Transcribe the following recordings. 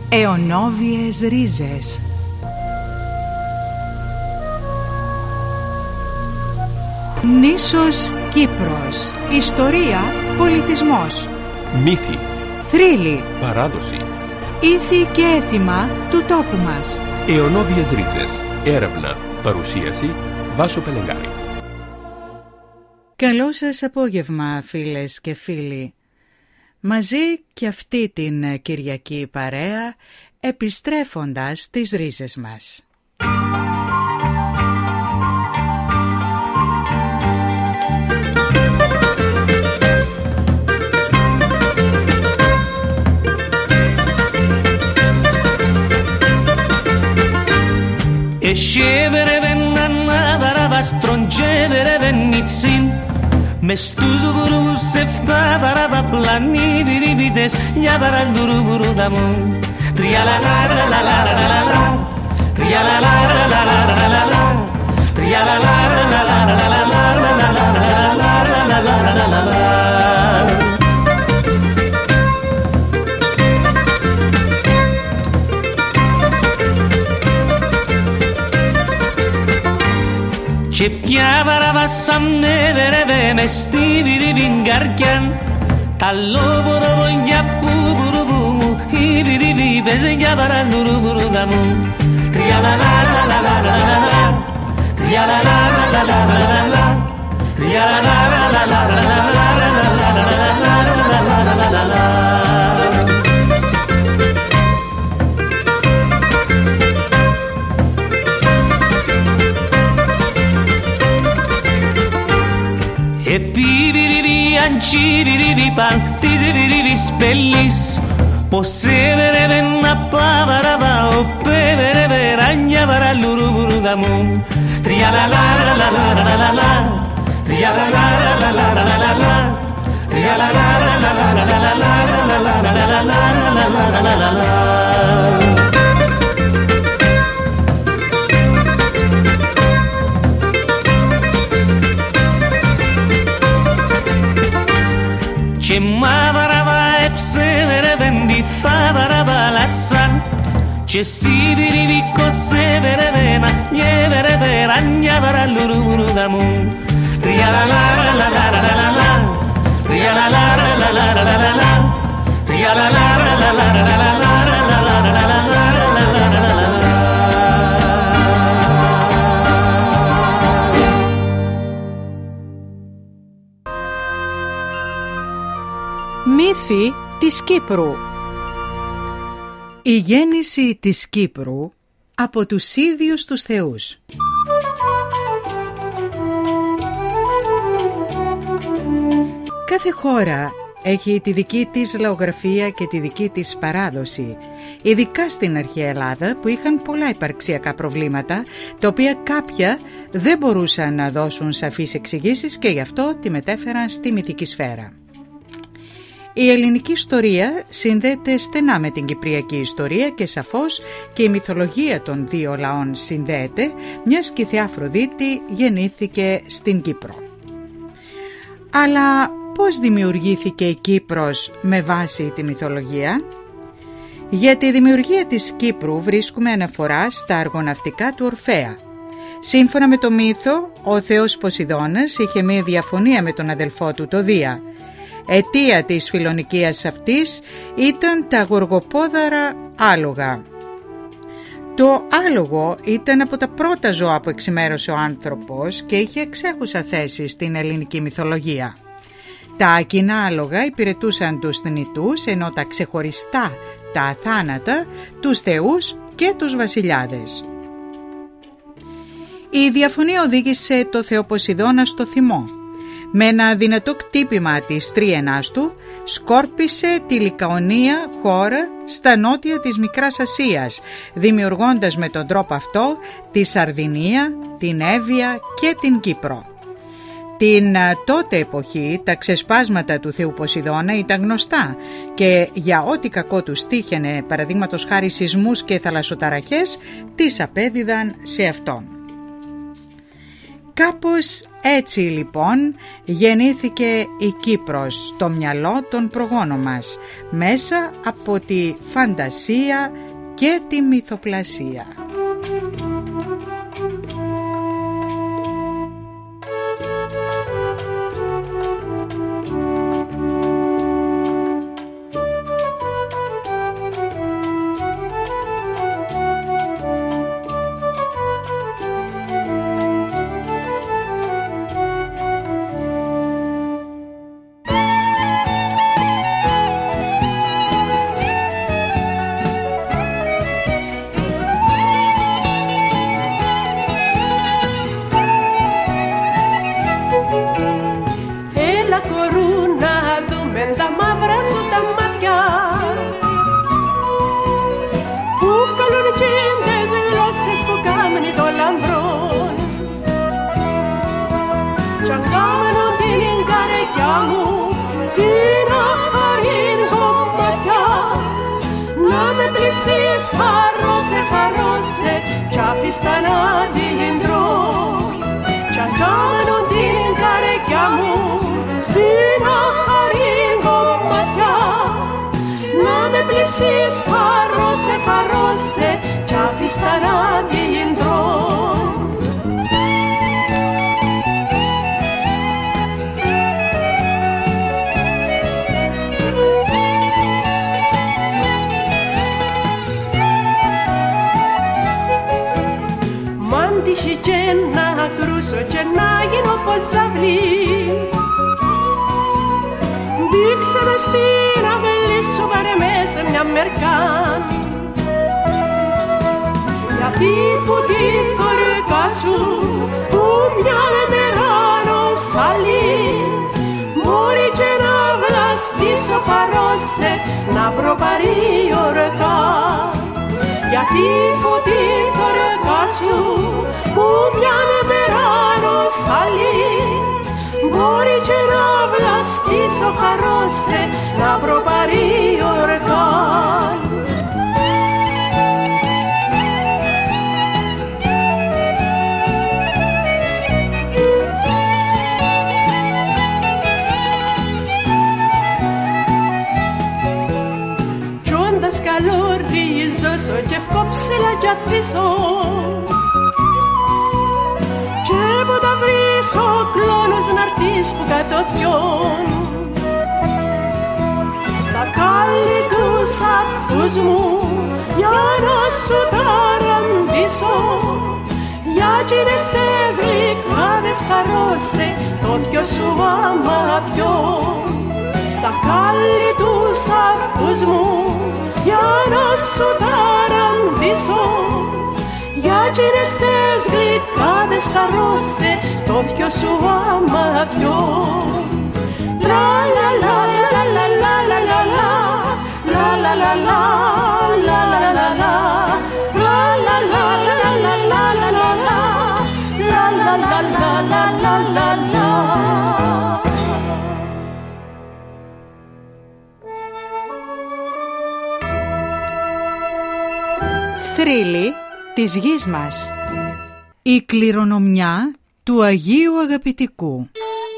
Αιωνόβιες ρίζες. Νήσος Κύπρος. Ιστορία, πολιτισμός. Μύθοι, θρύλοι, παράδοση, ήθη και έθιμα του τόπου μας. αιωνόβιες ρίζες. Έρευνα, παρουσίαση, Βάσο Πελεγάρη. Καλό σας απόγευμα, φίλες και φίλοι. Μαζί και αυτή την Κυριακή παρέα, επιστρέφοντας στις ρίζες μας. Scevere vennanna darava strongevere vennizzin me stuzu vuru sefta darava planni di rivides ya daral duru vuru damun tria la la la la la la la la tria la la la la la la la la tria la la la la la la la la la la la. Ce piavara vassamne dereve mestivi di vingarchian tallovoro voglia buburubumu ivi di vivese chiavara nuruburu damu tria la la la la la la la la tria la la la la la la la la tria la la la la la la la la la la. Epivirivi ancivirivi pantizivirivi spellis Possevere venna pavarava Oppevere veragna varalluruburu damun Tria la la la la la la la la Tria la la la la la la la la Tria la la la la la la la la la la la. Ce mavarava epsedere vendizza varava lassan Ce sibirivi cossedere vena Niedere veragna varalluruburu damun Tria la la la la la la la la Tria la la la la la la la la Tria la la la la la la la la Μύθοι της Κύπρου. Η γέννηση της Κύπρου από τους ίδιους τους θεούς. Κάθε χώρα έχει τη δική της λαογραφία και τη δική της παράδοση, ειδικά στην αρχαία Ελλάδα που είχαν πολλά υπαρξιακά προβλήματα, τα οποία κάποια δεν μπορούσαν να δώσουν σαφείς εξηγήσεις και γι' αυτό τη μετέφεραν στη μυθική σφαίρα. Η ελληνική ιστορία συνδέεται στενά με την κυπριακή ιστορία και σαφώς και η μυθολογία των δύο λαών συνδέεται, μιας και η θεά Αφροδίτη γεννήθηκε στην Κύπρο. Αλλά πώς δημιουργήθηκε η Κύπρος με βάση τη μυθολογία? Για τη δημιουργία της Κύπρου βρίσκουμε αναφορά στα αργοναυτικά του Ορφέα. Σύμφωνα με το μύθο, ο θεός Ποσειδώνας είχε μία διαφωνία με τον αδελφό του, το Δία. Αιτία της φιλονικίας αυτής ήταν τα γοργοπόδαρα άλογα. Το άλογο ήταν από τα πρώτα ζώα που εξημέρωσε ο άνθρωπος και είχε εξέχουσα θέση στην ελληνική μυθολογία. Τα κοινά άλογα υπηρετούσαν τους θνητούς, ενώ τα ξεχωριστά, τα αθάνατα, τους θεούς και τους βασιλιάδες. Η διαφωνία οδήγησε το θεό Ποσειδώνα στο θυμό. Με ένα δυνατό κτύπημα της τρίενας του, σκόρπισε τη Λικαονία χώρα στα νότια της Μικράς Ασίας, δημιουργώντας με τον τρόπο αυτό τη Σαρδινία, την Εύβοια και την Κύπρο. Την τότε εποχή τα ξεσπάσματα του θεού Ποσειδώνα ήταν γνωστά και για ό,τι κακό τους τύχαινε, παραδείγματος χάρη σεισμούς και θαλασσοταραχές, τις απέδιδαν σε αυτόν. Κάπως έτσι λοιπόν γεννήθηκε η Κύπρος στο μυαλό των προγόνων μας, μέσα από τη φαντασία και τη μυθοπλασία. Θρύλοι της γης μας. Η κληρονομιά του Αγίου Αγαπητικού.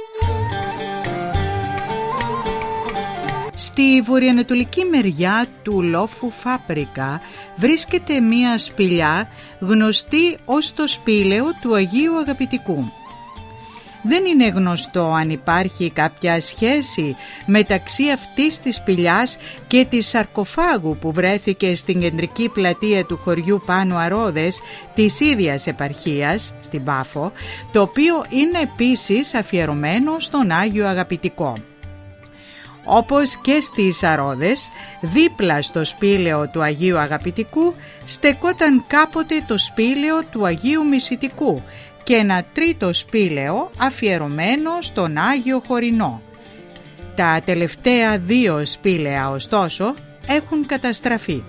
Στη βορειοανατολική μεριά του λόφου Φάπρικα βρίσκεται μία σπηλιά γνωστή ως το σπήλαιο του Αγίου Αγαπητικού. Δεν είναι γνωστό αν υπάρχει κάποια σχέση μεταξύ αυτής της σπηλιάς και της σαρκοφάγου που βρέθηκε στην κεντρική πλατεία του χωριού Πάνου Αρόδες της ίδιας επαρχίας, στην Πάφο, το οποίο είναι επίσης αφιερωμένο στον Άγιο Αγαπητικό. Όπως και στις Αρόδες, δίπλα στο σπήλαιο του Αγίου Αγαπητικού στεκόταν κάποτε το σπήλαιο του Αγίου Μυσητικού και ένα τρίτο σπήλαιο αφιερωμένο στον Άγιο Χωρινό. Τα τελευταία δύο σπήλαια ωστόσο έχουν καταστραφεί.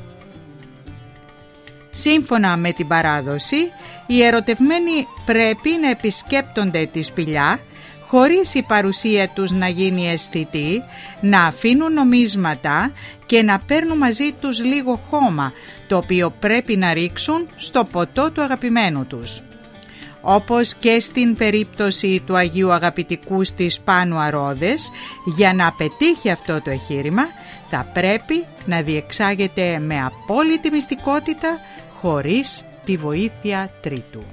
Σύμφωνα με την παράδοση, οι ερωτευμένοι πρέπει να επισκέπτονται τη σπηλιά χωρίς η παρουσία τους να γίνει αισθητή, να αφήνουν νομίσματα και να παίρνουν μαζί τους λίγο χώμα, το οποίο πρέπει να ρίξουν στο ποτό του αγαπημένου τους. Όπως και στην περίπτωση του Αγίου Αγαπητικού στις Πάνου Αρόδες, για να πετύχει αυτό το εγχείρημα θα πρέπει να διεξάγεται με απόλυτη μυστικότητα, χωρίς τη βοήθεια τρίτου.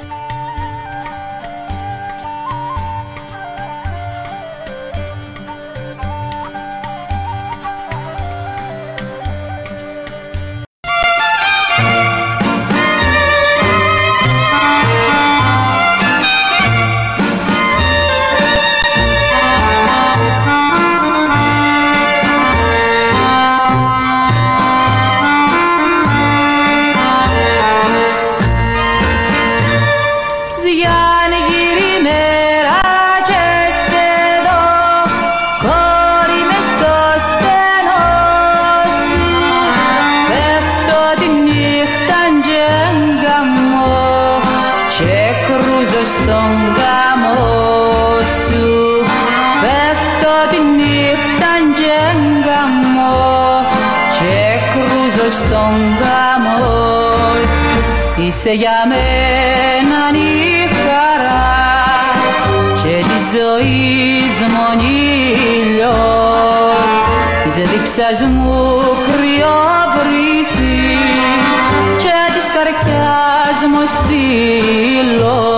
Είσαι για μένα η χαρά και της ζωής μου ήλιος, της δίψας μου κρυό βρύσι και της καρδιάς μου στήλος.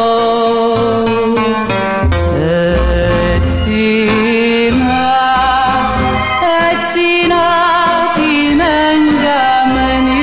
Έτσι να είμαι εγγαμμένη,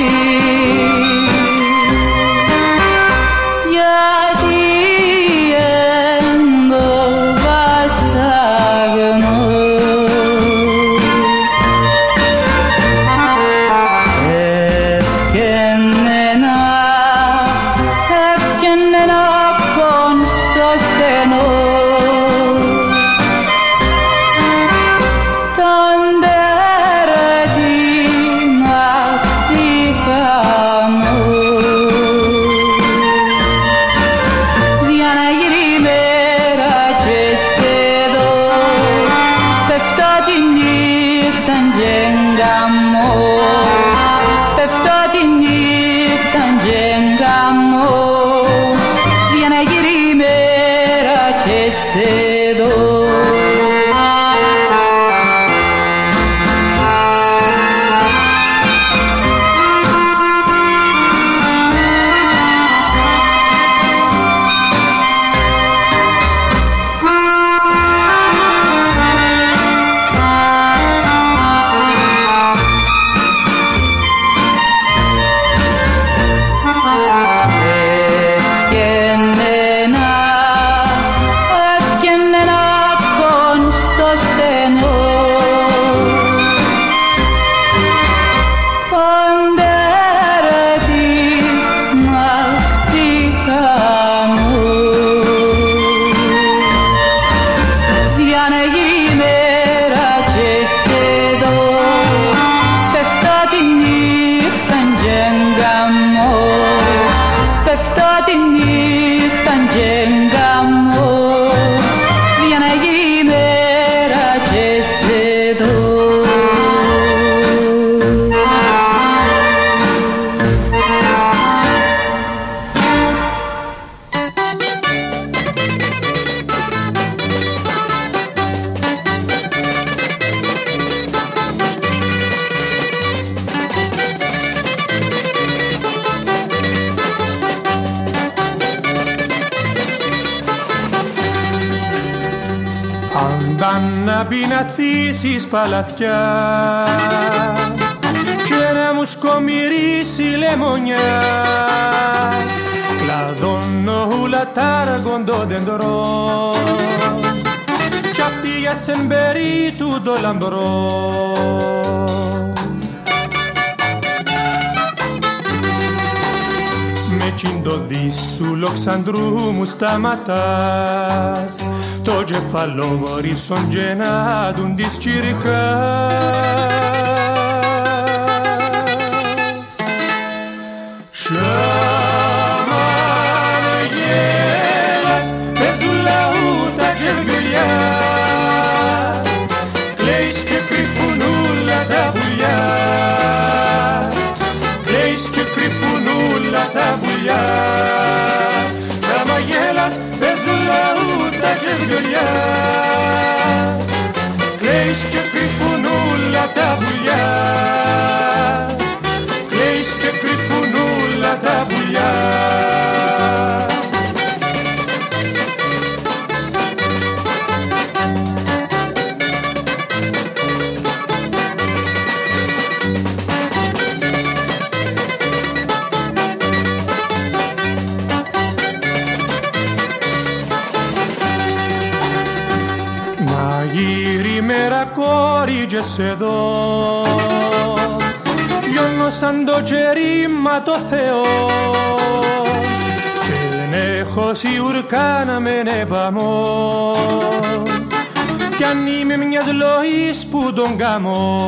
να πειναθήσεις παλαθιά και να μου σκομυρίσει λεμονιά, κλαδώνω ούλα τάργοντο δεντρό κι απ' για σεμπερί του το λαμπρό. Με τσιντο δίσου Ξανδρού μου σταματάς, το κεφαλό βορίσον γεννάδουν της τσιρικάς. Σαμάνε γέλας, πεζούλα ούτα και βιολιά, κλαίεις και κρυφούν ούλα τα πουλιά, κλαίεις και κρυφούν ούλα τα πουλιά, τα μαγιά έρχεσαι εδώ. Λιώνω σαν το τζερίμα το Θεό και δεν έχω σιουρκά να με νεπαμώ κι αν είμαι μιας λοής που τον καμώ.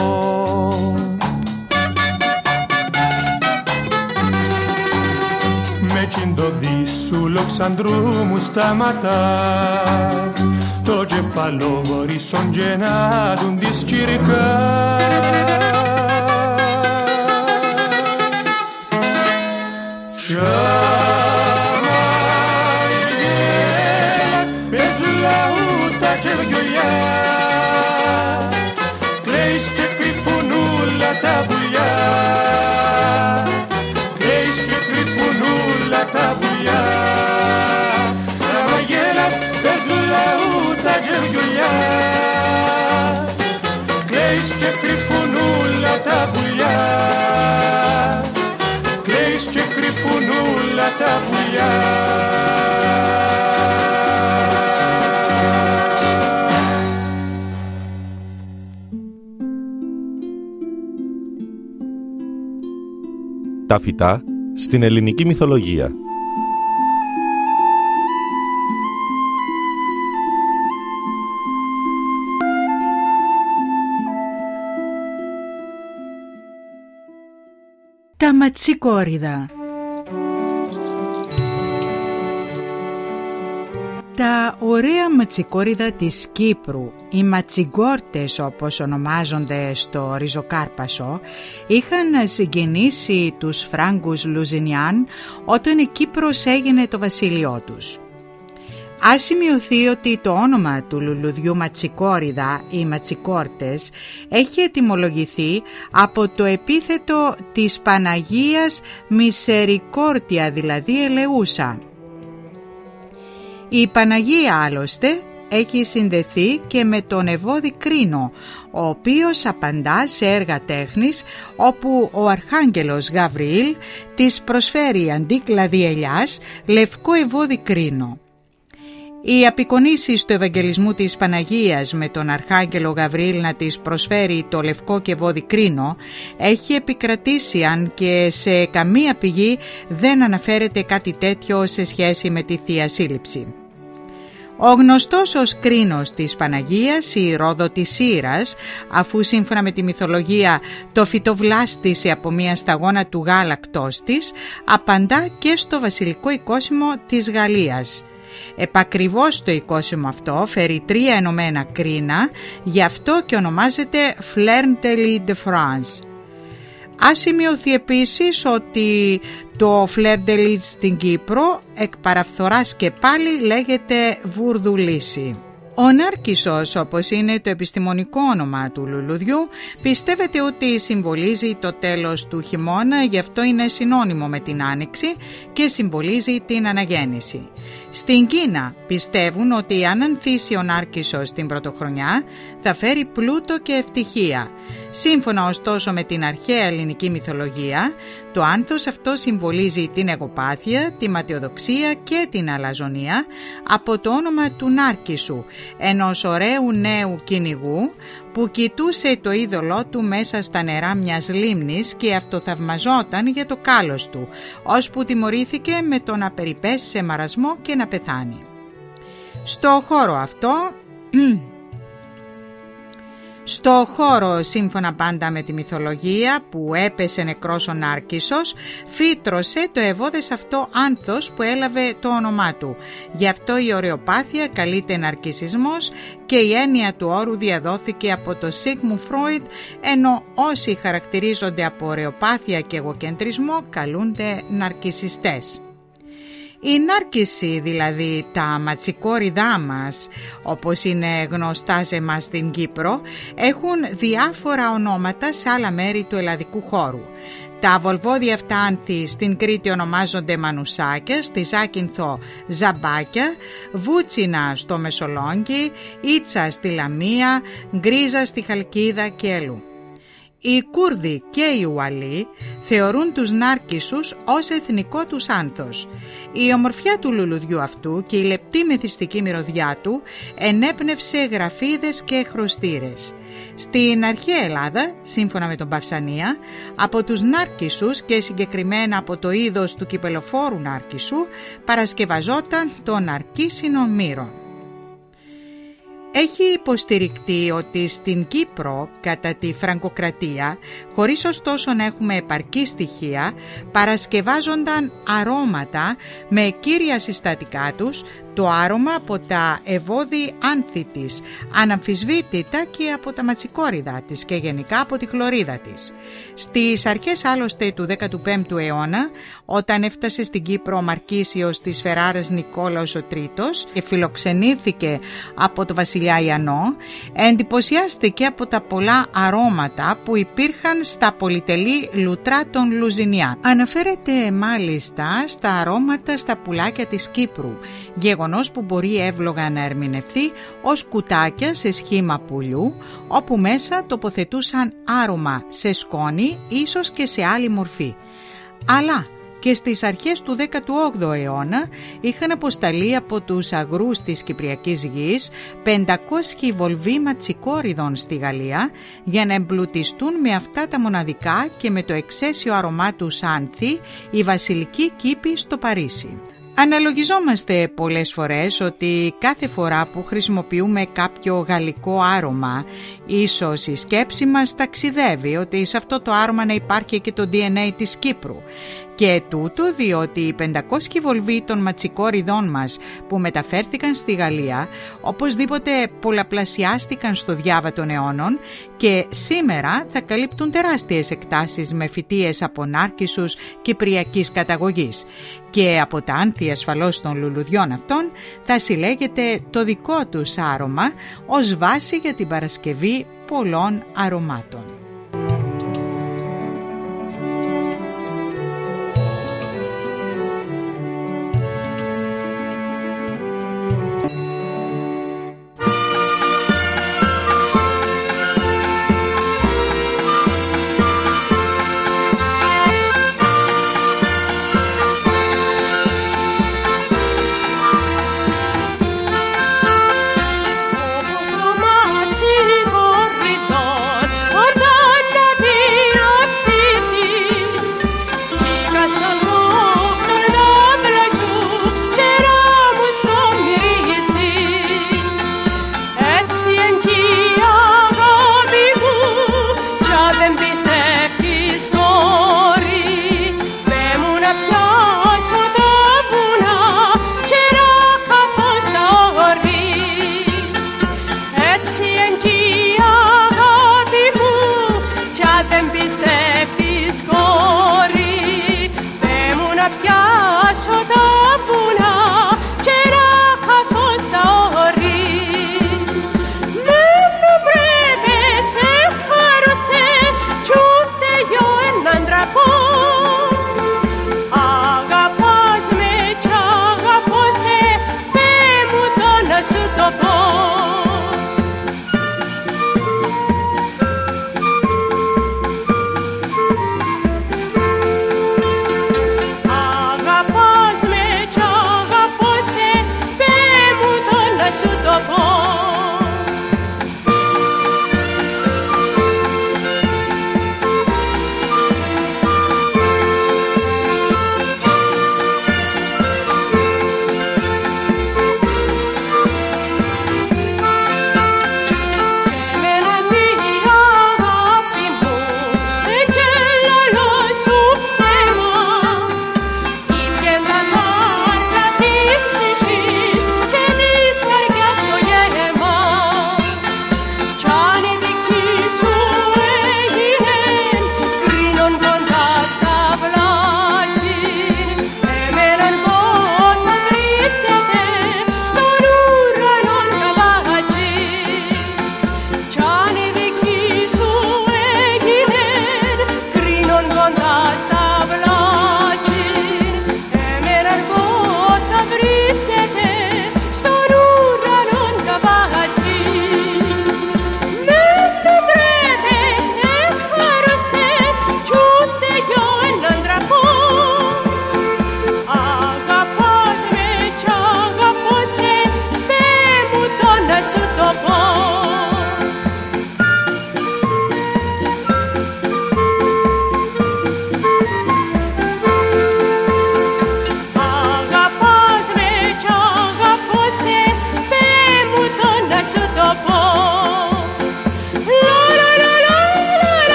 Με τσιντοδί σου Λοξανδρού μου σταματάς το κεφαλό βορίσον και να τον της κυρκάς. Σαμαριγέλας παίζουν λαούτα και βιολιά κλαίεις και κρύβουν όλα τα πουλιά κλαίεις και κρύβουν όλα τα πουλιά. Σαμαριγέλας παίζουν λαούτα και βιολιά κλαίεις και κρύβουν όλα τα πουλιά κλαίεις και κρύβουν όλα τα πουλιά. Τα φυτά στην ελληνική μυθολογία. Τα ματσικόριδα. Τα ωραία ματσικόριδα της Κύπρου, οι ματσιγκόρτες όπως ονομάζονται στο Ριζοκάρπασο, είχαν συγκινήσει τους Φράγκους Λουζινιάν όταν η Κύπρος έγινε το βασίλειό τους. Ας σημειωθεί ότι το όνομα του λουλουδιού ματσικόριδα, οι ματσικόρτες, έχει ετυμολογηθεί από το επίθετο της Παναγίας Μισερικόρτια, δηλαδή ελεούσα. Η Παναγία άλλωστε έχει συνδεθεί και με τον Ευώδη Κρίνο, ο οποίος απαντά σε έργα τέχνης όπου ο Αρχάγγελος Γαβριήλ της προσφέρει αντί κλαδί ελιάς λευκό Ευώδη Κρίνο. Οι απεικονίσεις του Ευαγγελισμού της Παναγίας με τον Αρχάγγελο Γαβριήλ να της προσφέρει το λευκό και Ευώδη Κρίνο έχει επικρατήσει, αν και σε καμία πηγή δεν αναφέρεται κάτι τέτοιο σε σχέση με τη Θεία Σύλληψη. Ο γνωστός ως Κρίνος της Παναγίας, η Ρόδο της Σύρας, αφού σύμφωνα με τη μυθολογία το φυτοβλάστησε από μια σταγόνα του γάλακτός της, απαντά και στο βασιλικό οικόσιμο της Γαλλίας. Επακριβώς το οικόσιμο αυτό φέρει 3 ενωμένα κρίνα, γι' αυτό και ονομάζεται Fleur-de-Lis de France. Ας σημειωθεί επίσης ότι το Fleur-de-Lis στην Κύπρο εκ παραφθοράς και πάλι λέγεται βουρδουλίσι. Ο Νάρκισσος, όπως είναι το επιστημονικό όνομα του λουλουδιού, πιστεύεται ότι συμβολίζει το τέλος του χειμώνα, γι' αυτό είναι συνώνυμο με την άνοιξη και συμβολίζει την αναγέννηση. Στην Κίνα πιστεύουν ότι αν ανθίσει ο Νάρκισσος την πρωτοχρονιά θα φέρει πλούτο και ευτυχία. Σύμφωνα ωστόσο με την αρχαία ελληνική μυθολογία, το άνθος αυτό συμβολίζει την εγωπάθεια, τη ματαιοδοξία και την αλαζονία από το όνομα του Νάρκισσου, ενός ωραίου νέου κυνηγού που κοιτούσε το είδωλό του μέσα στα νερά μιας λίμνης και αυτοθαυμαζόταν για το κάλος του, ώσπου τιμωρήθηκε με το να περιπέσει σε μαρασμό και να πεθάνει. Στο χώρο, σύμφωνα πάντα με τη μυθολογία, που έπεσε νεκρός ο Νάρκισσος, φύτρωσε το ευώδες αυτό άνθος που έλαβε το όνομά του. Γι' αυτό η ωρεοπάθεια καλείται ναρκισσισμός και η έννοια του όρου διαδόθηκε από το Sigmund Freud, ενώ όσοι χαρακτηρίζονται από ωρεοπάθεια και εγωκεντρισμό καλούνται ναρκισσιστές. Η νάρκισση, δηλαδή τα ματσικόριδά μας, όπως είναι γνωστά σε εμάς στην Κύπρο, έχουν διάφορα ονόματα σε άλλα μέρη του ελλαδικού χώρου. Τα βολβόδια αυτά άνθη στην Κρήτη ονομάζονται μανουσάκια, στη Ζάκυνθο ζαμπάκια, βούτσινα στο Μεσολόγγι, ίτσα στη Λαμία, γκρίζα στη Χαλκίδα και αλλού. Οι Κούρδοι και οι Ουαλοί θεωρούν τους Νάρκισσους ως εθνικό τους άνθος. Η ομορφιά του λουλουδιού αυτού και η λεπτή μυθιστική μυρωδιά του ενέπνευσε γραφίδες και χρωστήρες. Στην αρχαία Ελλάδα, σύμφωνα με τον Παυσανία, από τους Νάρκισσους και συγκεκριμένα από το είδος του κυπελοφόρου Νάρκισσου παρασκευαζόταν το ναρκίσινο μύρον. Έχει υποστηρικτεί ότι στην Κύπρο, κατά τη Φραγκοκρατία, χωρίς ωστόσο να έχουμε επαρκή στοιχεία, παρασκευάζονταν αρώματα με κύρια συστατικά τους το άρωμα από τα ευώδη άνθη της, αναμφισβήτητα και από τα ματσικόριδα της και γενικά από τη χλωρίδα της. Στις αρχές άλλωστε του 15ου αιώνα, όταν έφτασε στην Κύπρο ο Μαρκίσιος της Φεράρας Νικόλαος ο Τρίτος και φιλοξενήθηκε από το βασιλιά Ιαννό, εντυπωσιάστηκε από τα πολλά αρώματα που υπήρχαν στα πολυτελή λουτρά των Λουζινιάν. Αναφέρεται μάλιστα στα αρώματα στα πουλάκια της Κύπρου, γεγονός που μπορεί εύλογα να ερμηνευθεί ως κουτάκια σε σχήμα πουλιού, όπου μέσα τοποθετούσαν άρωμα σε σκόνη, ίσως και σε άλλη μορφή. Αλλά και στις αρχές του 18ου αιώνα είχαν αποσταλεί από τους αγρούς της Κυπριακής γης 500 βολβοί ματσικόριδων στη Γαλλία για να εμπλουτιστούν με αυτά τα μοναδικά και με το εξαίσιο αρωμά του άνθη οι βασιλικοί κήποι στο Παρίσι. Αναλογιζόμαστε πολλές φορές ότι κάθε φορά που χρησιμοποιούμε κάποιο γαλλικό άρωμα, ίσως η σκέψη μας ταξιδεύει ότι σε αυτό το άρωμα να υπάρχει και το DNA της Κύπρου. Και τούτο διότι οι 500 βολβοί των ματσικόριδών μας που μεταφέρθηκαν στη Γαλλία οπωσδήποτε πολλαπλασιάστηκαν στο διάβα των αιώνων και σήμερα θα καλύπτουν τεράστιες εκτάσεις με φυτείες από Νάρκισσους κυπριακής καταγωγής. Και από τα άνθη ασφαλώς των λουλουδιών αυτών θα συλλέγεται το δικό τους άρωμα ως βάση για την παρασκευή πολλών αρωμάτων.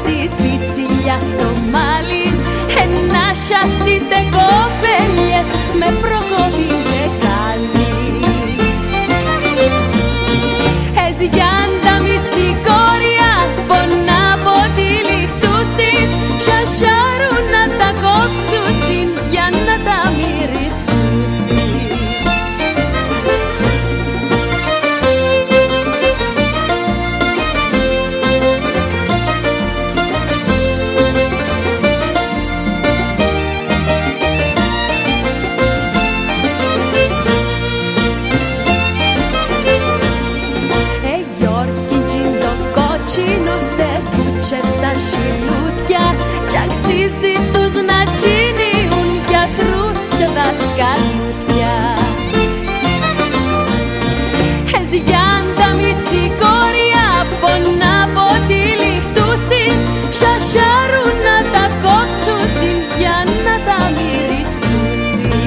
της πιτσιλιά στο μάλι. Να σιαστείτε κοπέλιες με προκοπή και καλή. Εζιάντα μητσικόρια πονά από τη λιχτούση. Σασάρουν να τα κόψουσιν για να τα μυρισούσιν. Στις βούτσες τα σιλούθια κι αξίζει τους να γίνουν γιατρούς και δασκαλούθια. Εζιάντα μητσικόρια πονά από τη λιχτούση. Σασάρουν να τα κόψουσιν για να τα μυριστούσιν.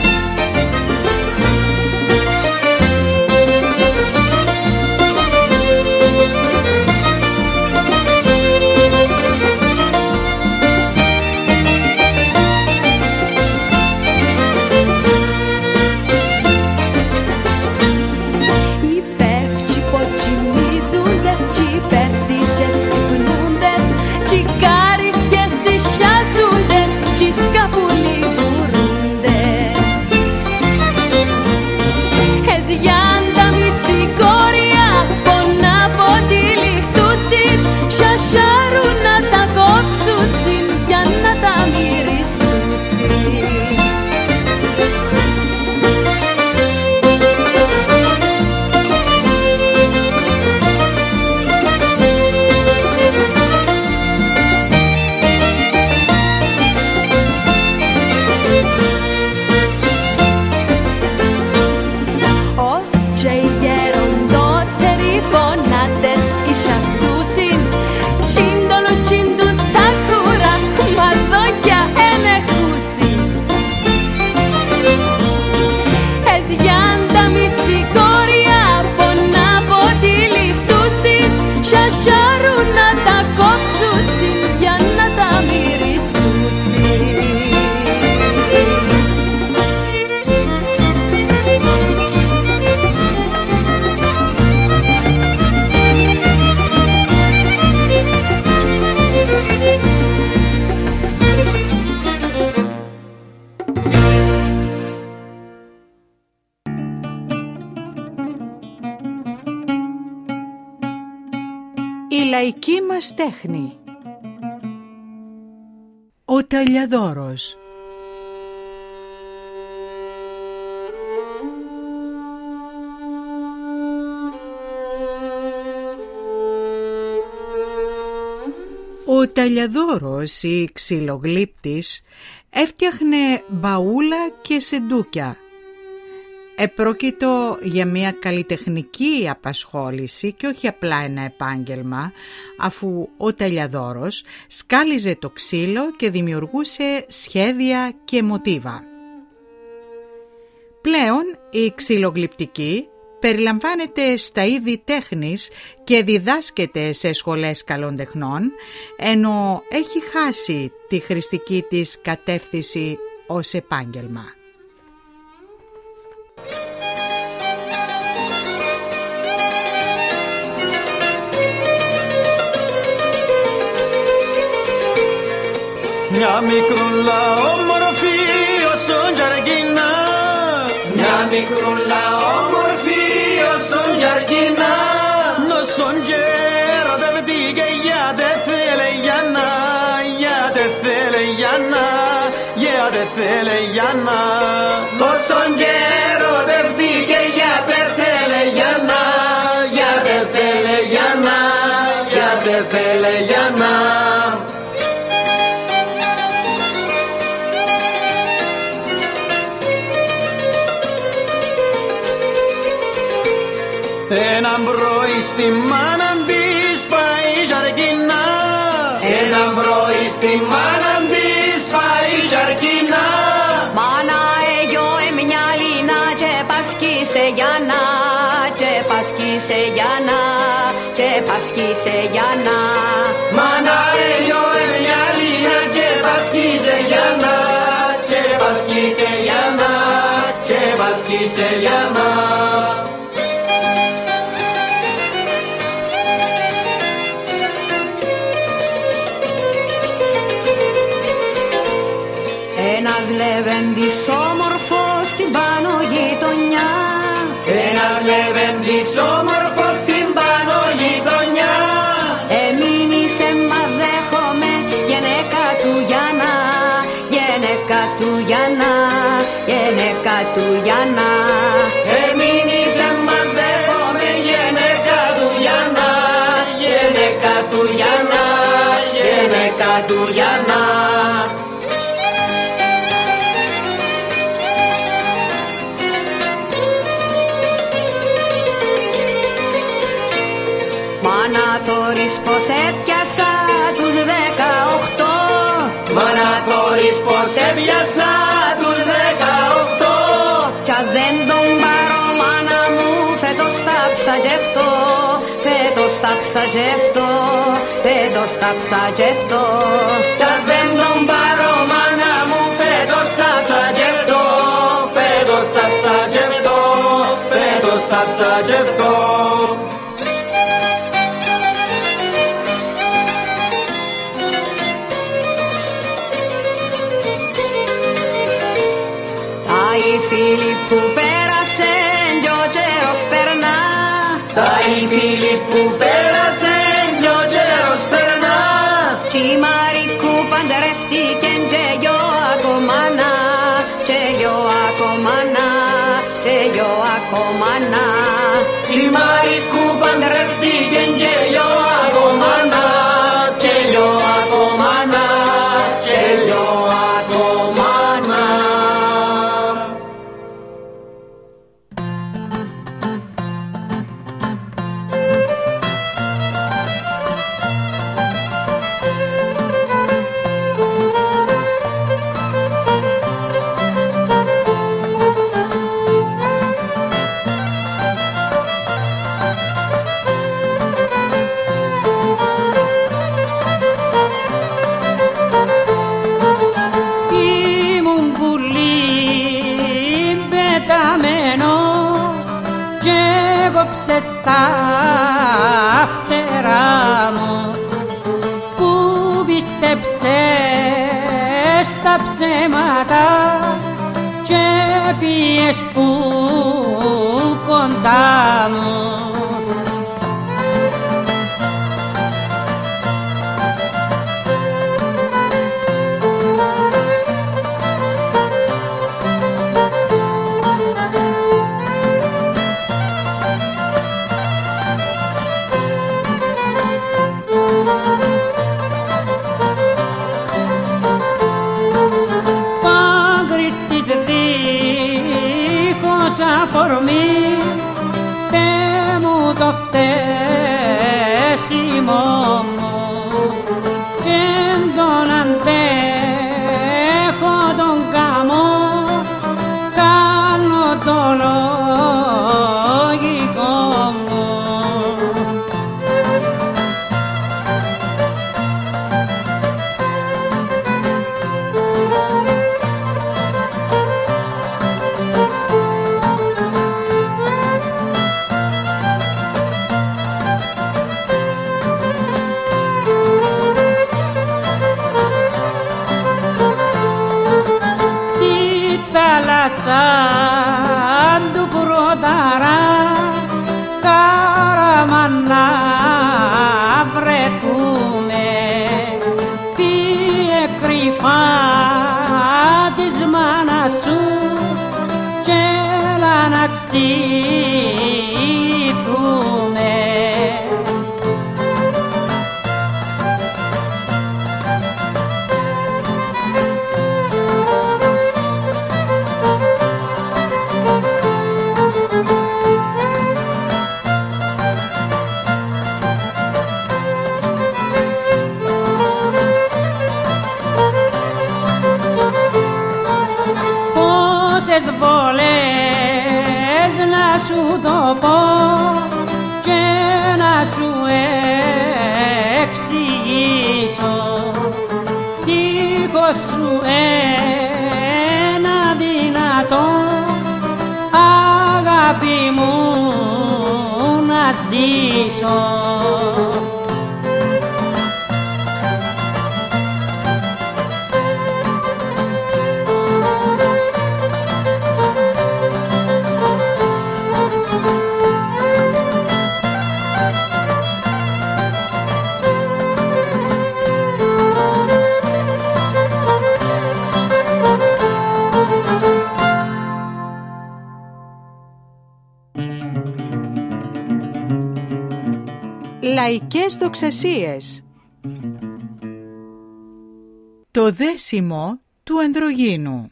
λαϊκή μας τέχνη. Ο Ταλιαδόρος. Ο Ταλιαδόρος ή ξυλογλύπτης έφτιαχνε μπαούλα και σεντούκια. Επρόκειτο για μια καλλιτεχνική απασχόληση και όχι απλά ένα επάγγελμα, αφού ο Ταλιαδόρος σκάλιζε το ξύλο και δημιουργούσε σχέδια και μοτίβα. Πλέον η ξυλογλυπτική περιλαμβάνεται στα είδη τέχνης και διδάσκεται σε σχολές καλών τεχνών, ενώ έχει χάσει τη χρηστική της κατεύθυνση ως επάγγελμα. Μια μικρούλα όμορφη όσον τζαργίνα, μια μικρούλα όμορφη όσον τζαργίνα, νόσον γεροδεύτη και για τε θέλε για να, για τε θέλε για να, για τε θέλε για να, νόσον γεροδεύτη και για τε θέλε για να, για τε θέλε για να, για τε θέλε για να. Έναν πρωί στη μάνα της πάει ζαρκίνα, έναν πρωί στη μάνα της πάει ζαρκίνα. Μάνα εγιώ εμιαλίνα και πασκίσε γιανά, και πασκίσε πασκίσε Γιάννα, και πασκίσε Γιάννα. Μάνα ελιό ελιάλια και πασκίσε Γιάννα, και πασκίσε Γιάννα, και πασκίσε Γιάννα. Ένας λεβέντης όμορφος στην πάνω γειτονιά, ένας λεβέντης όμορφος στην πάνω γειτονιά. εμείνησε μα δέχομαι γενέκα του Γιάννα, γενέκα του Γιάννα, γενέκα του Γιάννα. Εμείνησε μα δέχομαι γενέκα του Γιάννα, γενέκα του Γιάννα, γενέκα του Γιάννα. Μάνα θωρείς πως έπιασα τους 18, μάνα θωρείς πως έπιασα τους 18. κι αν δεν τον πάρω μάνα μου φέτος θα ψαγευτώ, φέτος θα ψαγευτώ, φέτος θα ψαγευτώ. Κι αν δεν τον πάρω μάνα μου φέτος θα ψαγευτώ, φέτος θα ψαγευτώ, φέτος θα ψαγευτώ. Οι φίλοι που πέρασεν κι ο καιρός περνά, Τα οι φίλοι που πέρασεν κι ο καιρός περνά. κι η Μαρικού παντρεύτηκεν και γιο ακόμα να, και γιο ακόμα να, και γιο ακόμα να. Κι η Μαρικού παντρεύτηκεν και γιο ακόμα να, και γιο ακόμα να, και γιο ακόμα να. Ήμουν πουλί πεταμένο και έκοψες τα φτερά μου, που πίστεψες στα ψέματα και φύγες που κοντά μου. Πάγκριστης δίχως αφορμή, πέ μου το φταίσιμο μου, και τον αντέχω τον καμό, κάνω το λογικό μου. Σαν του προταρά καραμανά βρεθούμε, φύγε κρυφά της μάνας σου και έλα να ξυθούμε. Πόσες βολές να σου το πω, ένα δυνατό αγάπη μου να ζήσω. Λαϊκές δοξασίες. Το δέσιμο του ανδρογύνου.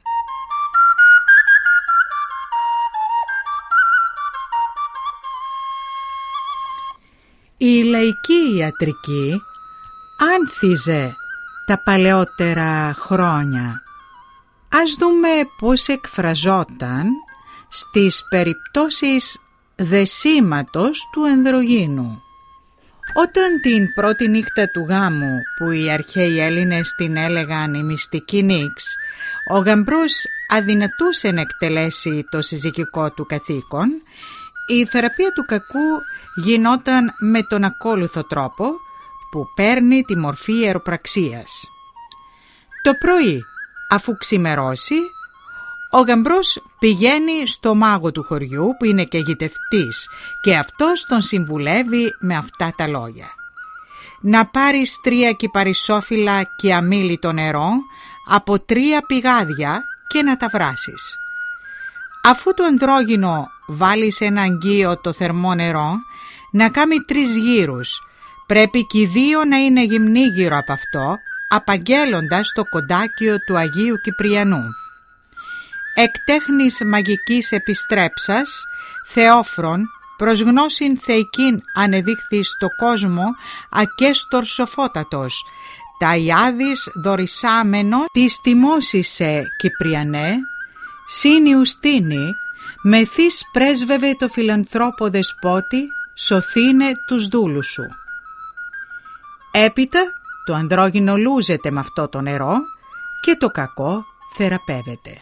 Η λαϊκή ιατρική άνθιζε τα παλαιότερα χρόνια. Ας δούμε πώς εκφραζόταν στις περιπτώσεις δεσίματος του ανδρογύνου. Όταν την πρώτη νύχτα του γάμου, που οι αρχαίοι Έλληνες την έλεγαν η μυστική νύξ, ο γαμπρός αδυνατούσε να εκτελέσει το συζυγικό του καθήκον, η θεραπεία του κακού γινόταν με τον ακόλουθο τρόπο, που παίρνει τη μορφή αεροπραξίας. Το πρωί, αφού ξημερώσει, ο γαμπρός πηγαίνει στο μάγο του χωριού, που είναι και γητευτής, και αυτός τον συμβουλεύει με αυτά τα λόγια: να πάρεις 3 κυπαρισόφυλλα και αμύλιτο νερό από 3 πηγάδια και να τα βράσεις. Αφού το ανδρόγυνο βάλεις ένα αγγείο το θερμό νερό, να κάνει 3 γύρους. Πρέπει και οι 2 να είναι γυμνοί γύρω από αυτό, απαγγέλλοντας το κοντάκιο του Αγίου Κυπριανού. Εκ τέχνης μαγικής επιστρέψας, Θεόφρον, προς γνώσιν θεϊκήν ανεδείχθη στο κόσμο ακέστορ σοφότατος, τα Ιάδης δωρησάμενο της τιμώσισε Κυπριανέ, Σύνιουστίνη, μεθύς πρέσβευε το φιλανθρώπο δεσπότη, σωθήνε τους δούλους σου. Έπειτα το ανδρόγυνο λούζεται με αυτό το νερό και το κακό θεραπεύεται.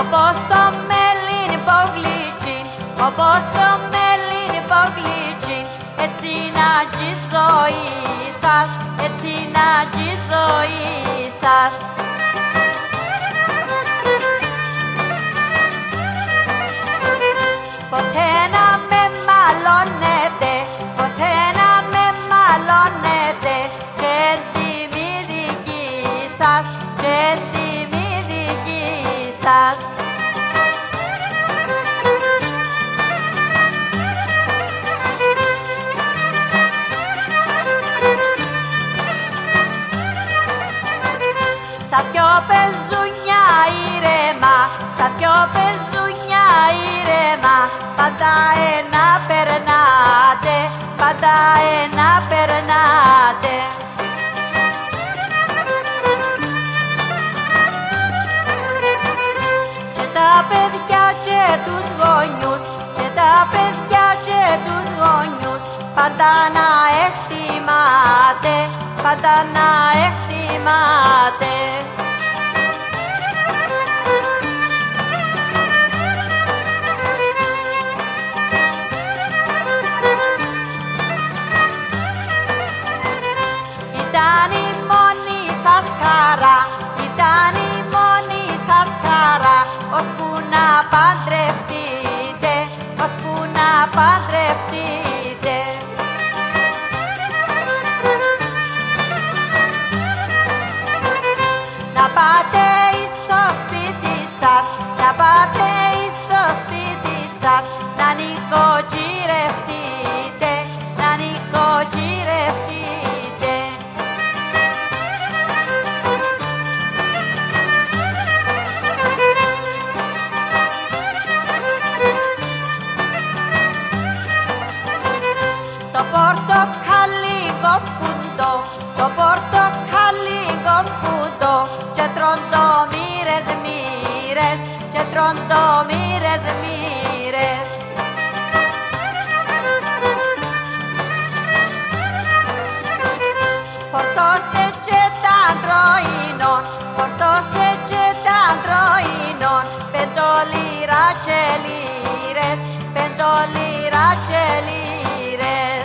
όπως το μέλιν υποκλίτσι, όπως το μέλιν υποκλίτσι, έτσι να ζει η ζωή σας, έτσι να ζει η ζωή σας. Ποτέ να με μαλώνετε, ποτέ να με μαλώνετε, και τιμή δική σας, και τιμή δική σας. Στα δυο πεζούνια ήρεμα, στα δυο πεζούνια ήρεμα, πάντα ένα περνάτε, πάντα ένα περνάτε. Και τα παιδιά και τους γονιούς, και τα παιδιά και τους γονιούς, πάντα να εκτιμάτε, πάντα να εκτιμάτε. Ήταν η μόνη σας χαρά, ήταν η μόνη σας χαρά, ώσπου να παντρευτείτε, ώσπου να παντρευτείτε. Να πάτε εις το σπίτι σας, να πάτε εις το σπίτι σας, να νοικοκυρευτείτε, να νοικοκυρευτείτε. Το πορτοκάλι κοφκούντο, το πορτοκάλι κοφκούντο, και τρώνε μοίρες μοίρες, και τρώνε μοίρες μοίρες. Φορτώστε και τα αντροϊνών, φορτώστε και τα αντροϊνών, 5 λίρα και λίρες, 5 λίρα και λίρες.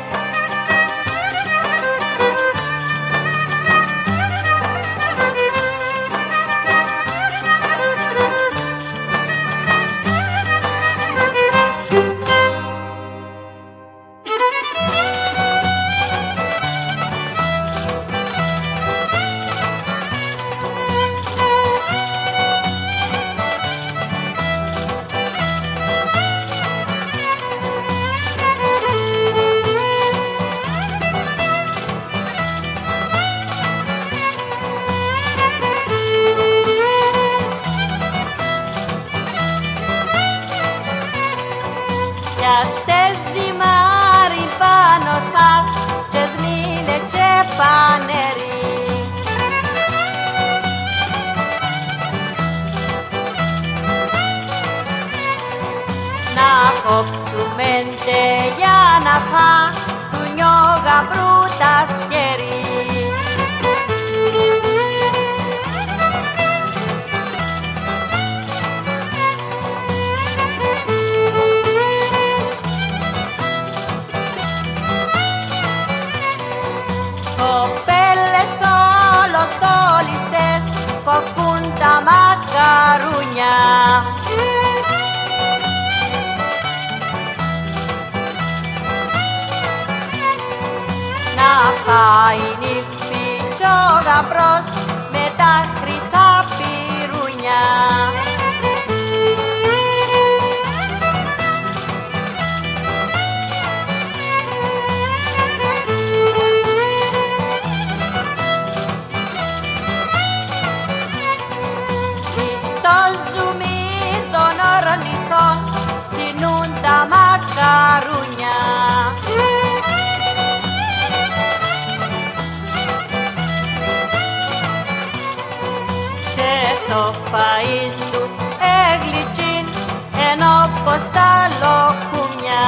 Πιάστε ζυμάρι πάνω σας, και σμήλε και πανερί. Να κόψουμε για να φά του νιόγαμπρού τα σκερί. Κοπέλες ολοστόλιστες κόφκουν τα μακαρούνια. Να φάει νύφη κι ο γαμπρός με τα χρυσά πυρούνια. Στο ζουμί των ορνηθών ψηνούν τα μακαρούνια. Και το φαΐ τους έγλυτσιν ενώ πως τα λοκουμιά.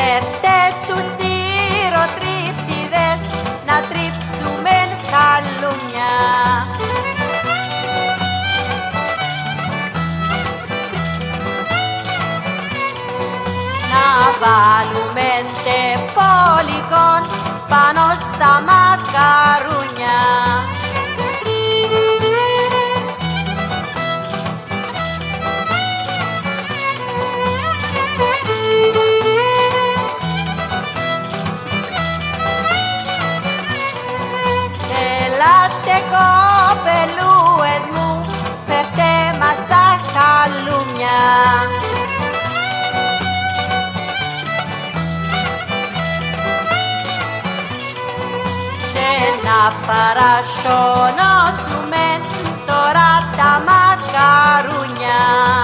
Φέρτε τους τυροτρίφτιδες να τρίψουμεν χαλούμια. Να βάλουμεν τεπόλικον πάνω στα μακαρούνια. Ελάτε κοπελούες μου, φέρτε μας τα χαλούμια. Και να παρασιωνώσουμεν τώρα τα μακαρούνια.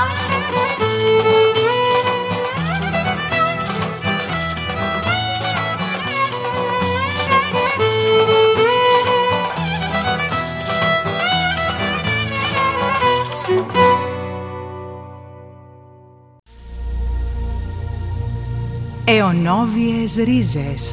Αιωνόβιες ρίζες.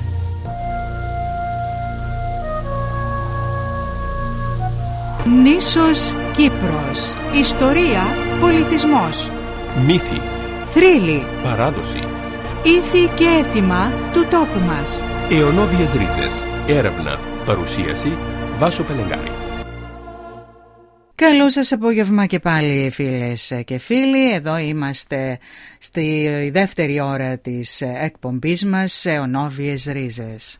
Νήσος Κύπρος. Ιστορία, πολιτισμός. Μύθοι. Θρύλοι. Παράδοση. Ήθη και έθιμα του τόπου μας. Αιωνόβιες ρίζες. Έρευνα. Παρουσίαση. Βάσο Πελεγγάρη. Καλό σας απόγευμα και πάλι, φίλες και φίλοι. Εδώ είμαστε στη δεύτερη ώρα της εκπομπής μας, Αιωνόβιες ρίζες.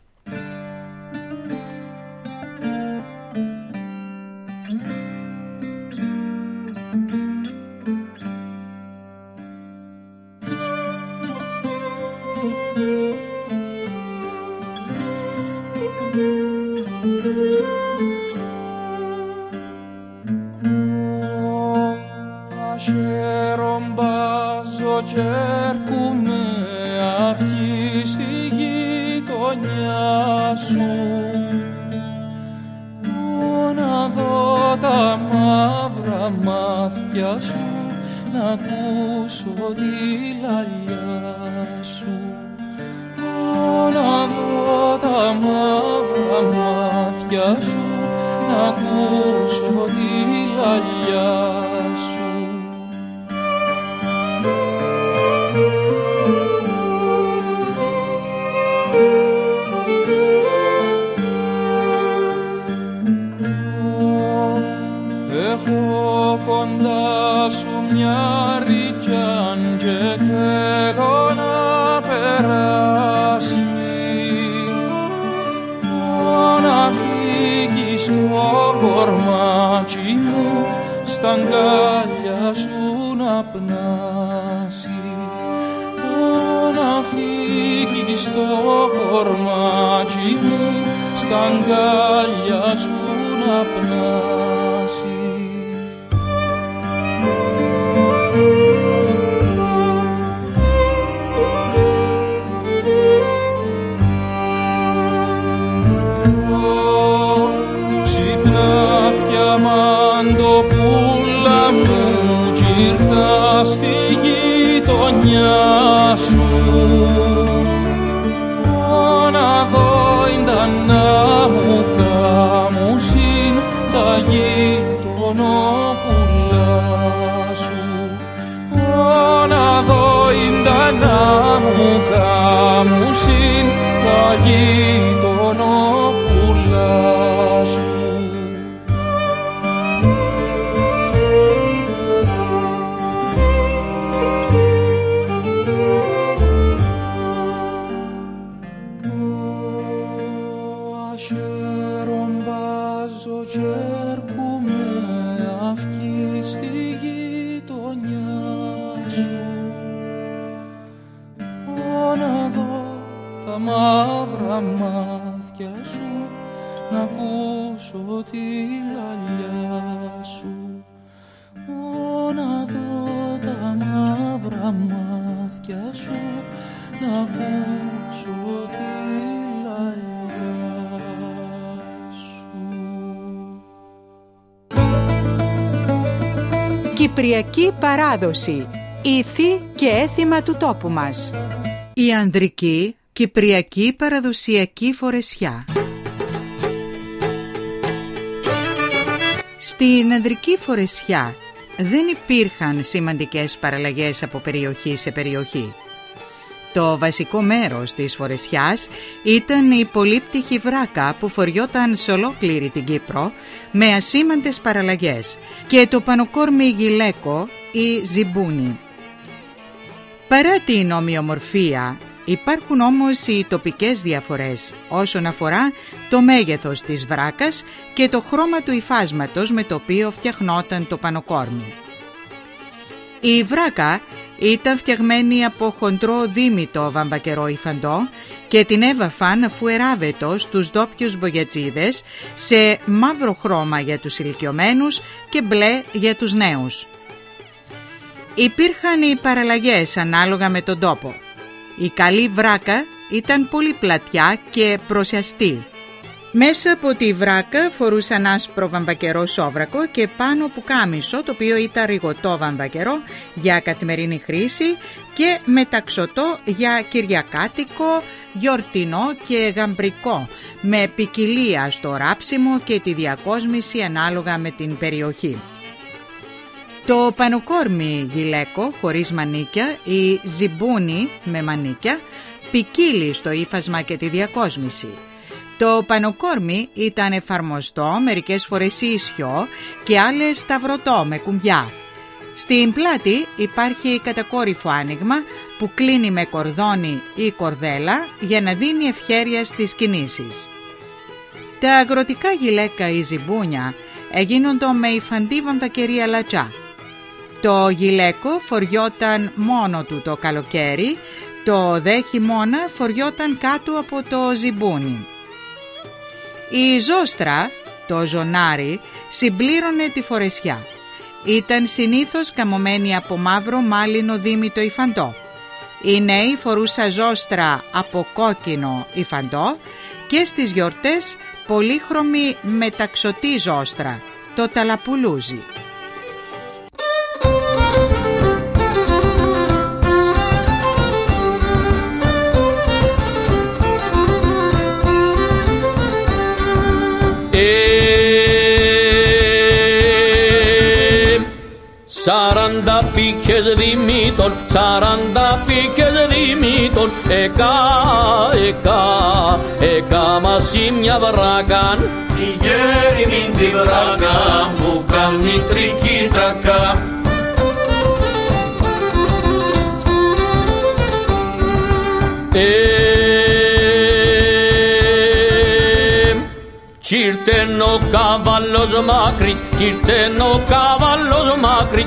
Κυπριακή παράδοση, ήθη και έθιμα του τόπου μας. Η ανδρική κυπριακή παραδοσιακή φορεσιά. Στην ανδρική φορεσιά δεν υπήρχαν σημαντικές παραλλαγές από περιοχή σε περιοχή. Το βασικό μέρος της φορεσιάς ήταν η πολύπτυχη βράκα που φοριόταν σε ολόκληρη την Κύπρο με ασήμαντες παραλλαγές και το πανοκόρμι γυλαίκο ή ζιμπούνι. Παρά την ομοιομορφία, υπάρχουν όμως οι τοπικές διαφορές όσον αφορά το μέγεθος της βράκας και το χρώμα του υφάσματος με το οποίο φτιαχνόταν το πανοκόρμι. Η βράκα ήταν φτιαγμένη από χοντρό δίμητο βαμβακερό υφαντό και την έβαφαν αφού εράβετο στους ντόπιους μπογιατζίδες σε μαύρο χρώμα για τους ηλικιωμένους και μπλε για τους νέους. Υπήρχαν οι παραλλαγές ανάλογα με τον τόπο. Η καλή βράκα ήταν πολύ πλατιά και προσιαστή. Μέσα από τη βράκα φορούσαν άσπρο βαμβακερό σόβρακο και πάνω πουκάμισο, το οποίο ήταν ριγωτό βαμβακερό για καθημερινή χρήση και μεταξωτό για κυριακάτικο, γιορτινό και γαμπρικό, με ποικιλία στο ράψιμο και τη διακόσμηση ανάλογα με την περιοχή. Το πανοκόρμι γυλαίκο χωρίς μανίκια ή ζιμπούνι με μανίκια ποικίλει στο ύφασμα και τη διακόσμηση. Το πανοκόρμι ήταν εφαρμοστό μερικές φορές ίσιο και άλλες σταυρωτό με κουμπιά. Στην πλάτη υπάρχει κατακόρυφο άνοιγμα που κλείνει με κορδόνι ή κορδέλα για να δίνει ευχέρεια στις κινήσεις. Τα αγροτικά γυλαίκα ή ζιμπούνια έγινονται με υφαντή βαμβακερή αλατσά. Το γυλαίκο φοριόταν μόνο του το καλοκαίρι, το δε χειμώνα φοριόταν κάτω από το ζιμπούνι. Η ζώστρα, το ζωνάρι, συμπλήρωνε τη φορεσιά. Ήταν συνήθως καμωμένη από μαύρο μάλινο δίμητο υφαντό. Οι νέοι φορούσαν ζώστρα από κόκκινο υφαντό και στις γιορτές πολύχρωμη μεταξωτή ζώστρα, το ταλαπουλούζι. Σαράντα πύχες δημήτων, 40 πύχες δημήτων, εκα μαζί μια βράκαν. Η γέρη μην τη βράκαν που κάνει τρική τρακά. Κύρτεν ο καβάλος μακρύς, κύρτεν ο καβάλος μακρύς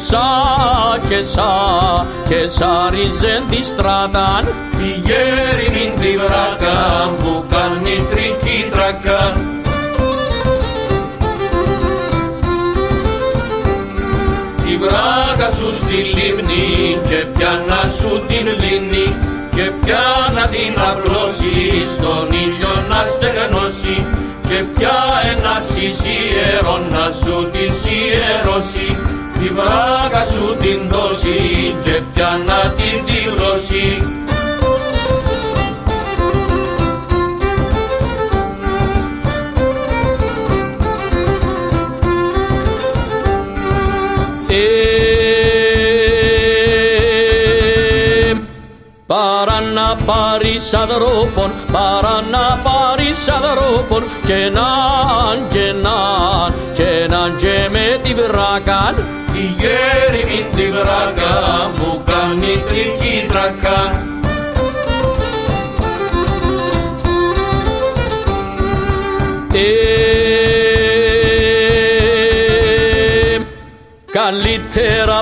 και σάριζεν τη στράταν. Η γέρη μην τη βράκαν που κάνει τρική τρακά. Τη βράκα σου στη λίμνη και πιάνα σου την λύνει και πιάνα την απλώσει στον ήλιο να στεγνώσει και πια ένα ψησιέρο να σου τη ιερώσει, τη βράκα σου την δώσει και πια να την δήλωση. Παρά να πάρεις ανθρώπων, παρά να πάρεις ανθρώπων και με τη βράκαν. Η γέρη μην τη βράκαν που κάνει τρική τρακά. Καλύτερα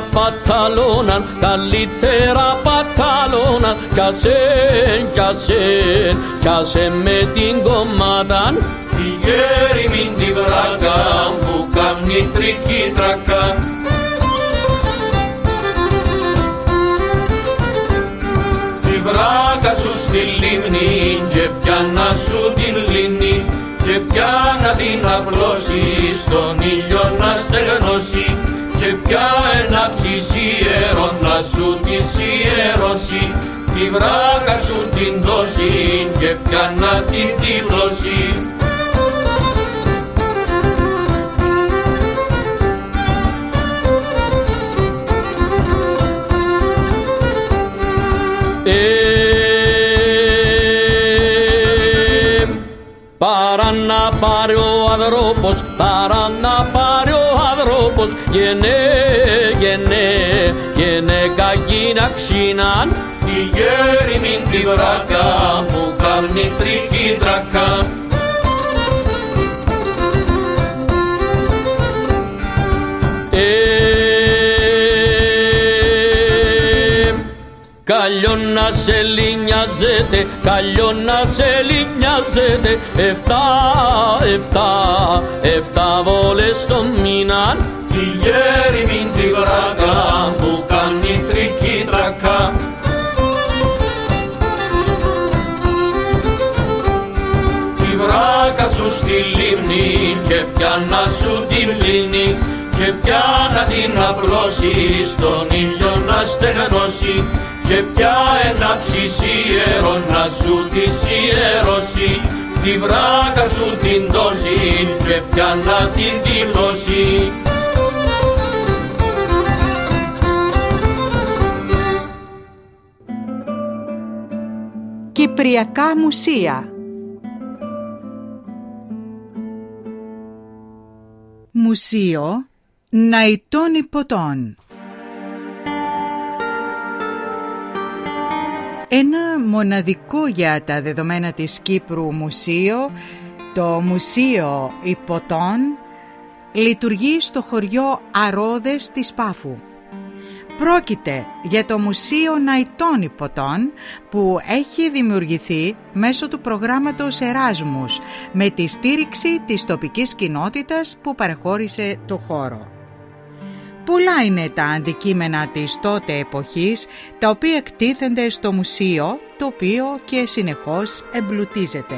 παταλώναν κι ασέν με την κομμάταν. Η γέρη μην τη βράκαν που κάνει τρική τρακά. Τη βράκα σου στη λίμνη και πιάνα σου την λύνει και πιάνα την απλώσει στον ήλιο να στεγνώσει και πια ένα ψησιέρο να σου τη ιερώσει, τη βράδυ σου την δώσει και πιάνα την δήλωση. Παρά να πάρει ο ανδρόπος, παρά να πάρει ο ανδρόπος, γενέ κακήν αξίναν. Η γέρη μην τη βράκα που κάνει τρική δρακά. Καλλιό να σε λινιάζεται, καλλιό να σε λινιάζεται, 7 βόλες το μήνα. Η γέρη μην τη βράκα που κάνει τρική δρακά. Τη βράκα σου στη λίμνη και πιάνα σου την λύνει και πιάνα την απλώσει στον ήλιο να στεγνώσει και πια ένα ψησίερο να σου τη ιερώσει. Τη βράκα σου την δώσει και πια να την δηλώσει. Κυπριακά μουσεία. Μουσείο Ναϊτών Ιπποτών. Ένα μοναδικό για τα δεδομένα της Κύπρου μουσείο, το Μουσείο Ιπποτών, λειτουργεί στο χωριό Αρόδες της Πάφου. Πρόκειται για το Μουσείο Ναϊτών Ιπποτών που έχει δημιουργηθεί μέσω του προγράμματος Εράσμους με τη στήριξη της τοπικής κοινότητας που παραχώρησε το χώρο. Πολλά είναι τα αντικείμενα της τότε εποχής τα οποία εκτίθενται στο μουσείο, το οποίο και συνεχώς εμπλουτίζεται.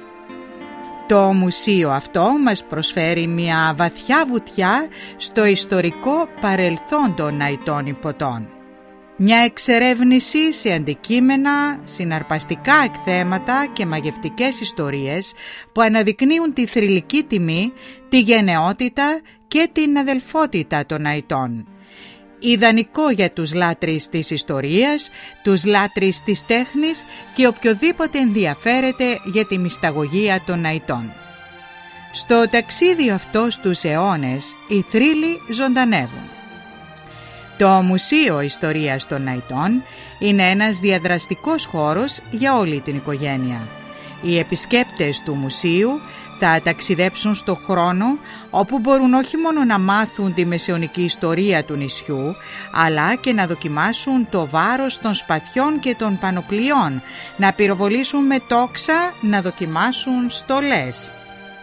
Το μουσείο αυτό μας προσφέρει μια βαθιά βουτιά στο ιστορικό παρελθόν των Ναϊτών Ιπποτών. Μια εξερεύνηση σε αντικείμενα, συναρπαστικά εκθέματα και μαγευτικές ιστορίες που αναδεικνύουν τη θρυλική τιμή, τη γενναιότητα και την αδελφότητα των Ναϊτών. Ιδανικό για τους λάτρεις της ιστορίας, τους λάτρεις της τέχνης και οποιοδήποτε ενδιαφέρεται για τη μυσταγωγία των Ναϊτών. Στο ταξίδι αυτό στους αιώνες, οι θρύλοι ζωντανεύουν. Το Μουσείο Ιστορίας των Ναϊτών είναι ένας διαδραστικός χώρος για όλη την οικογένεια. Οι επισκέπτες του μουσείου θα ταξιδέψουν στο χρόνο, όπου μπορούν όχι μόνο να μάθουν τη μεσαιωνική ιστορία του νησιού, αλλά και να δοκιμάσουν το βάρος των σπαθιών και των πανοπλιών, να πυροβολήσουν με τόξα, να δοκιμάσουν στολές.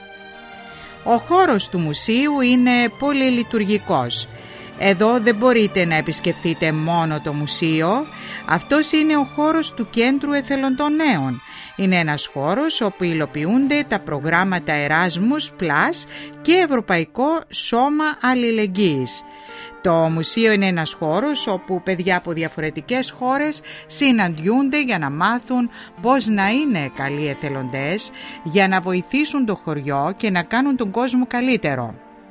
Ο χώρος του μουσείου είναι πολυλειτουργικός. Εδώ δεν μπορείτε να επισκεφθείτε μόνο το μουσείο, αυτός είναι ο χώρος του Κέντρου Εθελοντών Νέων. Είναι ένας χώρος όπου υλοποιούνται τα προγράμματα Erasmus Plus και Ευρωπαϊκό Σώμα Αλληλεγγύης. Το μουσείο είναι ένας χώρος όπου παιδιά από διαφορετικές χώρες συναντιούνται για να μάθουν πώς να είναι καλοί εθελοντές, για να βοηθήσουν το χωριό και να κάνουν τον κόσμο καλύτερο.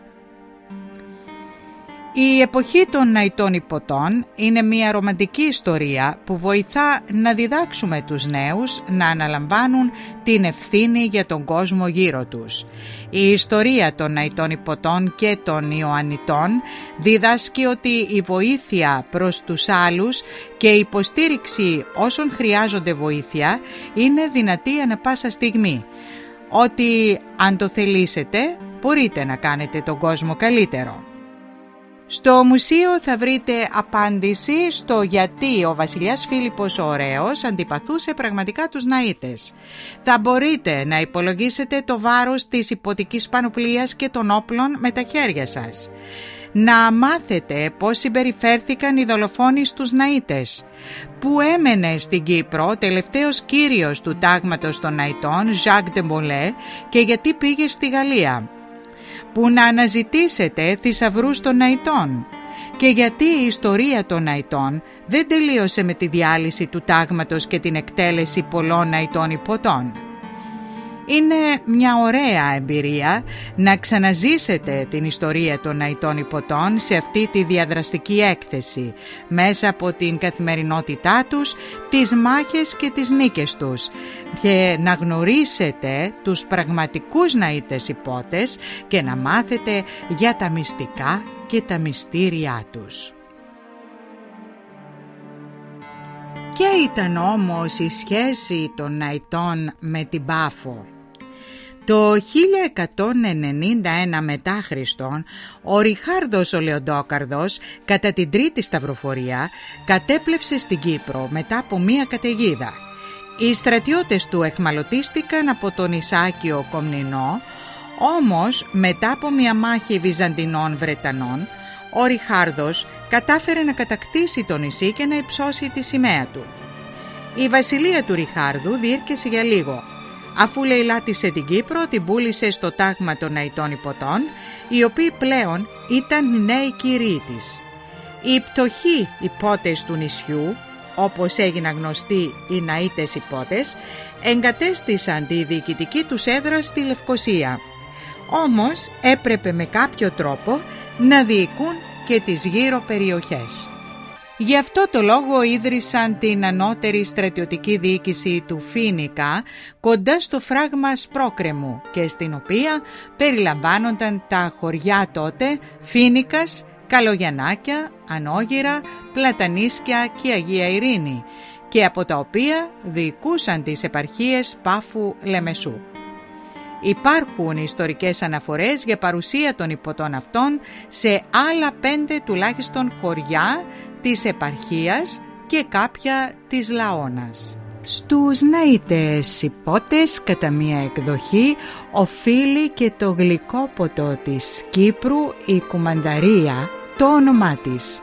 Η εποχή των Ναϊτών Ιπποτών είναι μια ρομαντική ιστορία που βοηθά να διδάξουμε τους νέους να αναλαμβάνουν την ευθύνη για τον κόσμο γύρω τους. Η ιστορία των Ναϊτών Ιπποτών και των Ιωαννιτών διδάσκει ότι η βοήθεια προς τους άλλους και η υποστήριξη όσων χρειάζονται βοήθεια είναι δυνατή ανά πάσα στιγμή. Ότι αν το θελήσετε μπορείτε να κάνετε τον κόσμο καλύτερο. Στο μουσείο θα βρείτε απάντηση στο γιατί ο βασιλιάς Φίλιππος ο Ωραίος αντιπαθούσε πραγματικά τους Ναΐτες. Θα μπορείτε να υπολογίσετε το βάρος της ιπποτικής πανοπλίας και των όπλων με τα χέρια σας. Να μάθετε πώς συμπεριφέρθηκαν οι δολοφόνοι στους Ναΐτες. Που έμενε στην Κύπρο τελευταίος κύριος του τάγματος των Ναΐτών, Ζακ ντε Μολέ, και γιατί πήγε στη Γαλλία. Που να αναζητήσετε θησαυρούς των Ναΐτών. και γιατί η ιστορία των Ναϊτών δεν τελείωσε με τη διάλυση του τάγματος και την εκτέλεση πολλών Ναϊτών υποτών. Είναι μια ωραία εμπειρία να ξαναζήσετε την ιστορία των Ναϊτών υποτών σε αυτή τη διαδραστική έκθεση, μέσα από την καθημερινότητά τους, τις μάχες και τις νίκες τους, και να γνωρίσετε τους πραγματικούς Ναΐτες υπότες και να μάθετε για τα μυστικά και τα μυστήριά τους. Ποια ήταν όμως η σχέση των Ναϊτών με την Πάφο? Το 1191 μετά Χριστόν, ο Ριχάρδος ο Λεοντόκαρδος, κατά την τρίτη σταυροφορία, κατέπλευσε στην Κύπρο μετά από μία καταιγίδα. Οι στρατιώτες του εχμαλωτίστηκαν από τον Ισάκιο Κομνηνό, όμως μετά από μία μάχη Βυζαντινών Βρετανών, ο Ριχάρδος κατάφερε να κατακτήσει το νησί και να υψώσει τη σημαία του. Η βασιλεία του Ριχάρδου διήρκεσε για λίγο. Αφού λαιλάτισε την Κύπρο, την πούλησε στο τάγμα των Ναϊτών υποτών, οι οποίοι πλέον ήταν οι νέοι κύριοι της. Οι πτωχοί υπότες του νησιού, όπως έγιναν γνωστοί οι Ναΐτες υπότες, εγκατέστησαν τη διοικητική τους έδρα στη Λευκοσία. Όμως έπρεπε με κάποιο τρόπο να διοικούν και τις γύρω περιοχές. Γι' αυτό το λόγο ίδρυσαν την ανώτερη στρατιωτική διοίκηση του Φοίνικα κοντά στο φράγμα Σπρόκρεμου, και στην οποία περιλαμβάνονταν τα χωριά τότε Φοίνικας, Καλογιαννάκια, Ανόγυρα, Πλατανίσκια και Αγία Ειρήνη, και από τα οποία διοικούσαν τις επαρχίες Πάφου Λεμεσού. Υπάρχουν ιστορικές αναφορές για παρουσία των υποτών αυτών σε άλλα 5 τουλάχιστον χωριά της επαρχίας και κάποια της Λαώνας. Στους Ναΐτες υπότες κατά μία εκδοχή οφείλει και το γλυκόποτο της Κύπρου, η κουμανταρία, το όνομά της.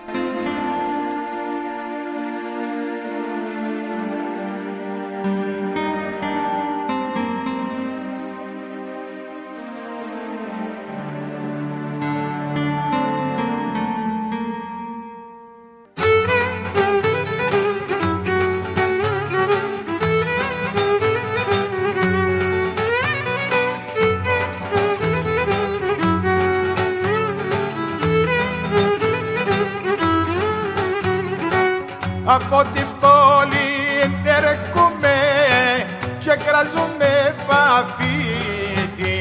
Από την πόλη έρχομαι και κράζομαι παφίτη.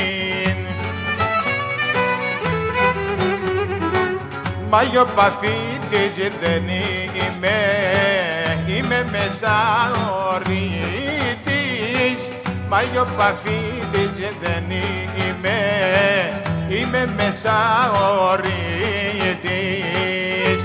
Μα ο παφίτης δεν είμαι μέσα ορίτης. Μα ο παφίτης δεν είμαι μέσα ορίτης.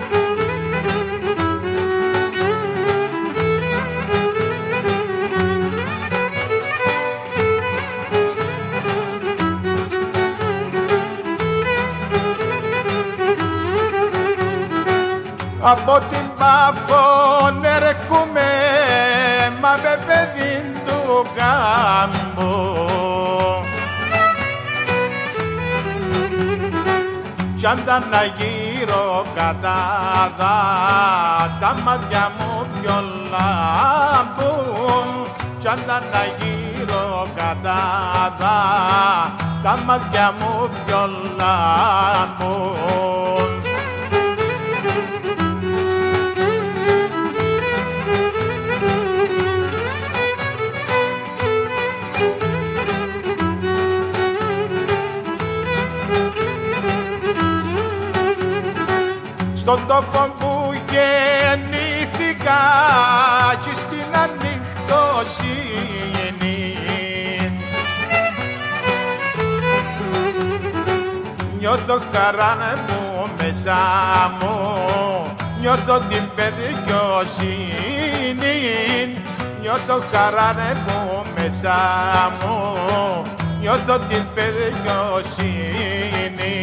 Από την Πάφο έρχομαι, μα με παιδί του γάμπο. Κι αν τα να γύρω κατάδα, τα μάτια μου πιο λάμπουν. Κι αν τα να γύρω κατάδα, τα μάτια μου πιο λάμπουν. Στον τόπο που γεννήθηκα κι στην ανοιχτοσύνη, νιώθω χαρά μου μέσα μου, νιώθω την παιδιοσύνη, νιώθω χαρά μου μέσα μου, νιώθω την παιδιοσύνη.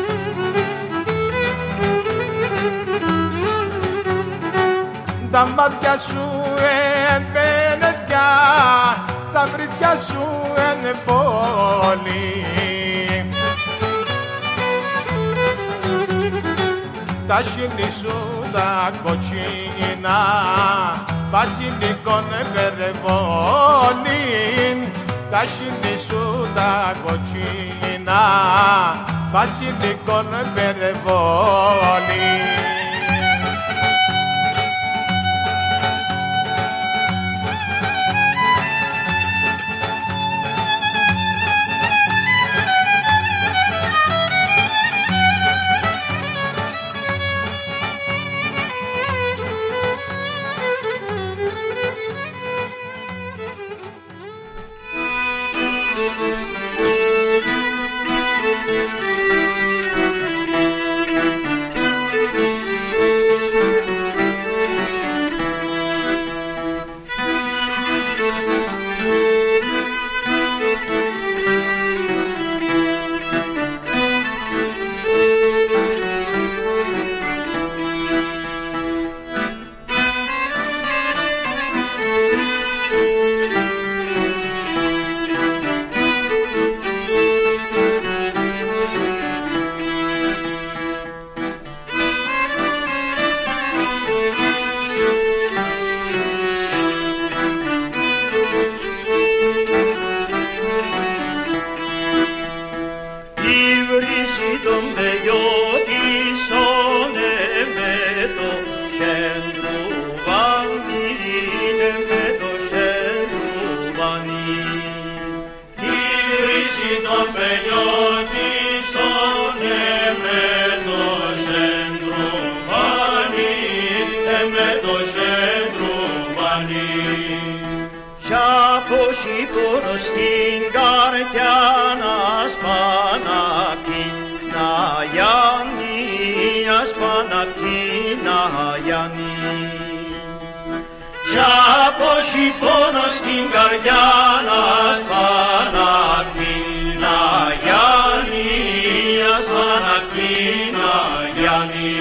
Τα μάτια σου εμπένε πια, τα βρύδια σου είναι πόλη. Τα χείλη σου τα κοτσίνα, βασιλικών περβόλιν. Τα χείλη σου τα κοτσίνα, βασιλικών περβόλιν. Στην καρδιά να σπανακεί να γιάνει, ασπανακεί να γιάνει. Κι απόχει πόνο στην καρδιά να σπανακεί να γιάνει, ασπανακεί να γιάνει.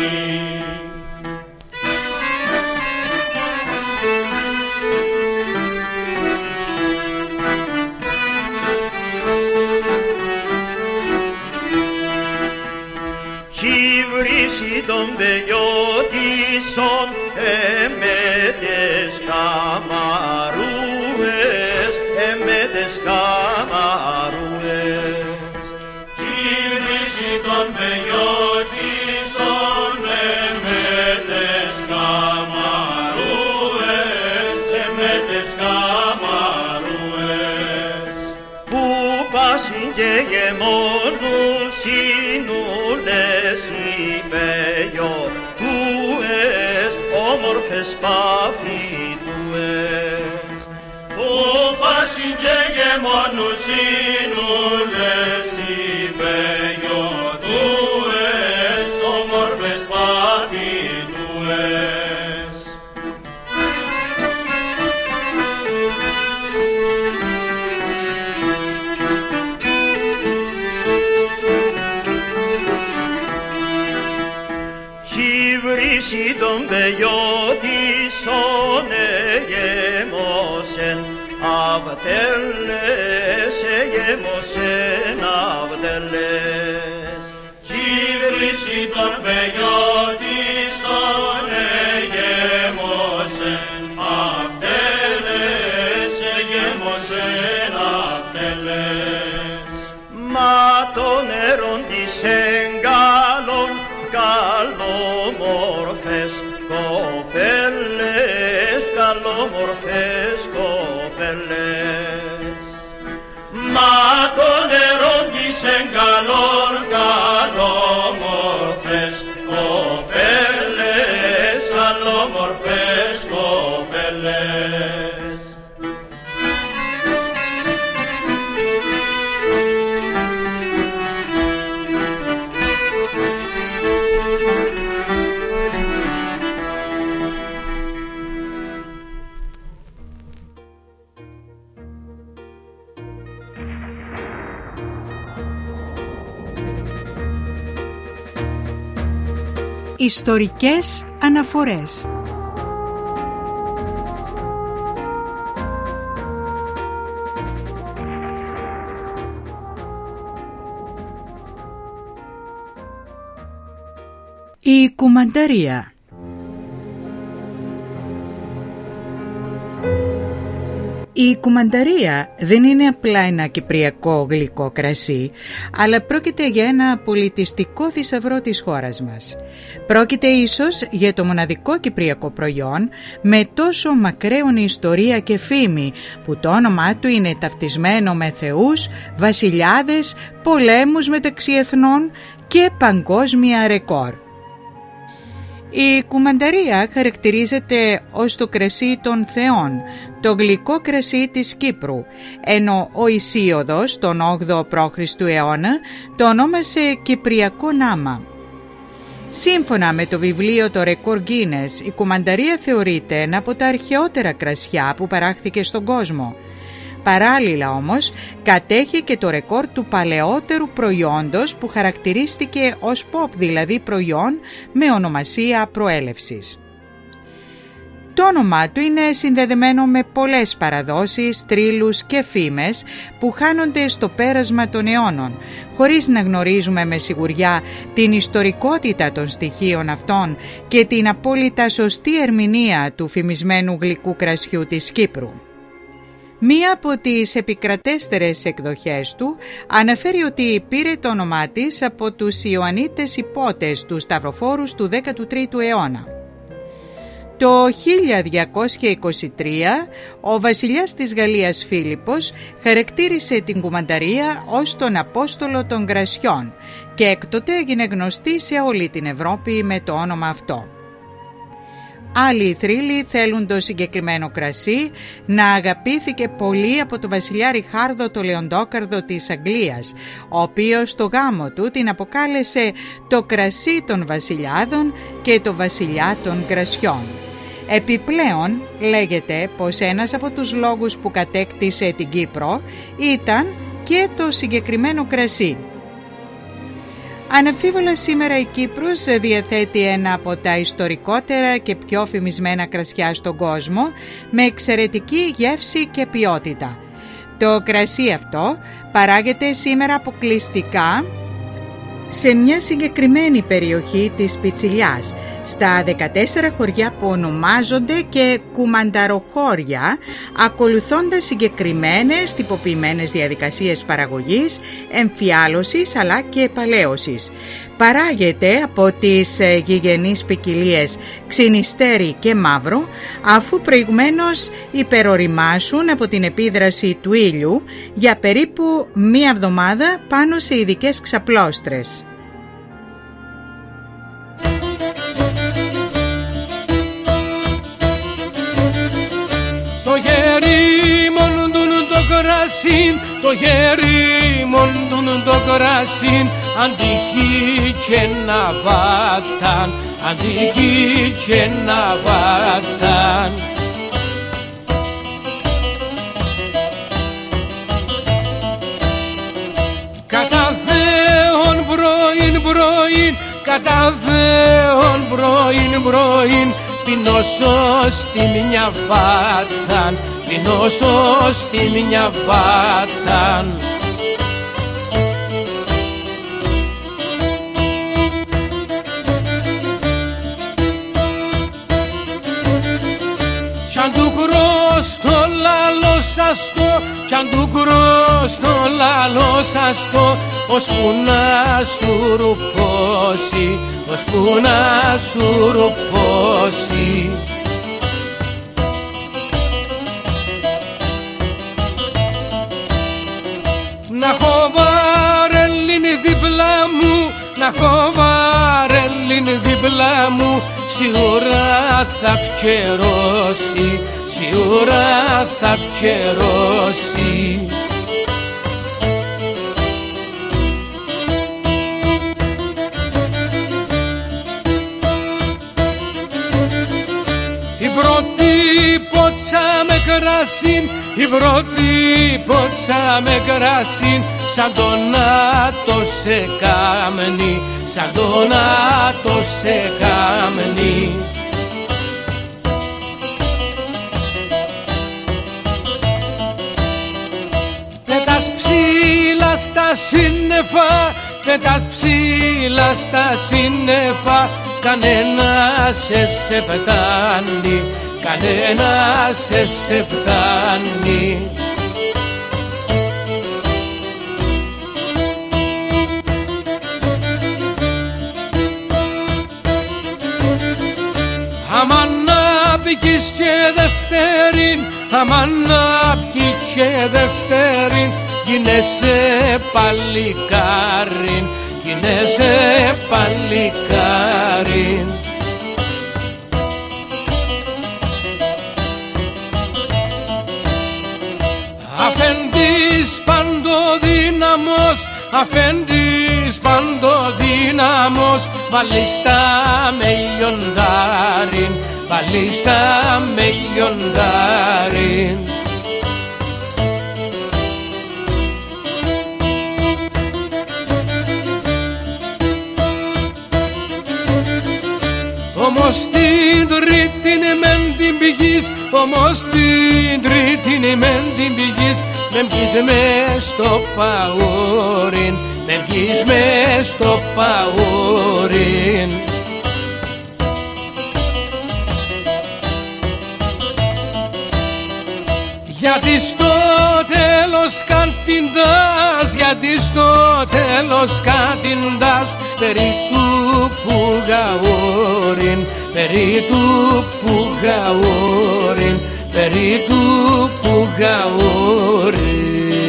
Τον πεγιώτησον εμέτες καμαρούες, εμέτες καμαρούες. Κύβρηση τον πεγιώτησον εμέτες καμαρούες, εμέτες καμαρούες. Που πάσιν και γεμόνους συνούλες υπεγιώτουες, όμορφες παφίτουες. Που πάσιν και γεμόνους συνούλες υπεγιώτουες, όμορφες παφίτουες. Κύβρηση τον πεγιώτησον εγέμωσεν αβδέλες, εγέμωσεν αβδέλες. Κύβρηση τον πεγιώτησον εγέμωσεν αβδέλες, εγέμωσεν αβδέλες. Μα το νερόν της εγκάλων καλόμορφες κοπέλες, καλόμορφες κοπέλες. Μα το νερό της εγκαλών καλόμορφες κοπέλες, καλόμορφες κοπέλες. Ιστορικές αναφορές. Η κουμανταρία. Η κουμανταρία δεν είναι απλά ένα κυπριακό γλυκό κρασί, αλλά πρόκειται για ένα πολιτιστικό θησαυρό της χώρας μας. Πρόκειται ίσως για το μοναδικό κυπριακό προϊόν με τόσο μακραίωνη ιστορία και φήμη, που το όνομά του είναι ταυτισμένο με θεούς, βασιλιάδες, πολέμους μεταξύ εθνών και παγκόσμια ρεκόρ. Η κουμανταρία χαρακτηρίζεται ως το κρασί των θεών, το γλυκό κρασί της Κύπρου, ενώ ο Ησίοδος τον 8ο π.Χ. αιώνα το ονόμασε Κυπριακό Νάμα. Σύμφωνα με το βιβλίο το Ρεκόρ Γκίνες, η κουμανταρία θεωρείται ένα από τα αρχαιότερα κρασιά που παράχθηκε στον κόσμο. Παράλληλα όμως κατέχει και το ρεκόρ του παλαιότερου προϊόντος που χαρακτηρίστηκε ως pop, δηλαδή προϊόν με ονομασία προέλευσης. Το όνομά του είναι συνδεδεμένο με πολλές παραδόσεις, τρίλους και φήμες που χάνονται στο πέρασμα των αιώνων, χωρίς να γνωρίζουμε με σιγουριά την ιστορικότητα των στοιχείων αυτών και την απόλυτα σωστή ερμηνεία του φημισμένου γλυκού κρασιού της Κύπρου. Μία από τις επικρατέστερες εκδοχές του αναφέρει ότι πήρε το όνομά της από τους Ιωαννίτες υπότες του Σταυροφόρους του 13ου αιώνα. Το 1223 ο βασιλιάς της Γαλλίας Φίλιππος χαρακτήρισε την κουμανταρία ως τον Απόστολο των Κρασιών και έκτοτε έγινε γνωστή σε όλη την Ευρώπη με το όνομα αυτό. Άλλοι θρύλοι θέλουν το συγκεκριμένο κρασί να αγαπήθηκε πολύ από τον βασιλιά Ριχάρδο το Λεοντόκαρδο της Αγγλίας, ο οποίος στο γάμο του την αποκάλεσε το κρασί των βασιλιάδων και το βασιλιά των κρασιών. Επιπλέον λέγεται πως ένας από τους λόγους που κατέκτησε την Κύπρο ήταν και το συγκεκριμένο κρασί. Αναμφίβολα σήμερα η Κύπρος διαθέτει ένα από τα ιστορικότερα και πιο φημισμένα κρασιά στον κόσμο, με εξαιρετική γεύση και ποιότητα. Το κρασί αυτό παράγεται σήμερα αποκλειστικά σε μια συγκεκριμένη περιοχή της Πιτσιλιάς, στα 14 χωριά που ονομάζονται και κουμανταροχώρια, ακολουθώντας συγκεκριμένες τυποποιημένες διαδικασίες παραγωγής, εμφιάλωσης αλλά και επαλαίωσης. Παράγεται από τις γηγενείς ποικιλίες ξινιστέρι και μαύρο, αφού προηγουμένως υπεροριμάσουν από την επίδραση του ήλιου για περίπου μία εβδομάδα πάνω σε ειδικές ξαπλώστρες. Το γέρι μοντούν το κρασίν, το γέρι μοντούν το κρασίν, αντίχει και να βάταν, αντίχει και να βάταν. Κατά Θεόν πρωίν πρωίν, κατά Θεόν πρωίν πρωίν, πεινώσω στη μια βάταν, πεινώσω στη μια βάταν. Κι αν του κρώ στο λάλο σας το, κι αν του κρώ στο λάλο σας το, ώσπου να σου ρουπώσει, ώσπου να σου ρουπώσει. Να έχω βαρελίν δίπλα μου, να έχω βαρελίν δίπλα μου, σίγουρα θα φκερώσει, σίγουρα θα φκερώσει. Η πρώτη πότσα με κρασίν, η πρώτη πότσα με κρασίν, σαν τον Άτο σε κάμνη, σαν τον Άτο σε κάμνη. Πετάς ψήλα στα σύννεφα, πετάς ψήλα στα σύννεφα, κανένας σε φτάνει, κανένας σε φτάνει. Αμάν να πηγείς και δευτέρην, αμάν να πηγείς και δευτέρην, γίνεσαι παλικάριν, γίνεσαι παλικάριν. Αφέντης παντοδύναμος, αφέντης παντοδύναμος, βαλίστα με λιοντάριν, βαλίστα με λιοντάριν. Όμως την τρίτη μεν την πηγής, όμως την τρίτη μεν την πηγής, με βγεις μες στο παόριν, με βγεις μες στο παόριν. Γιατί στο τέλος κατηντάς, γιατί στο τέλος κατηντάς, περί του που γαόριν, περί του που γαόριν, περί του που γαόριν.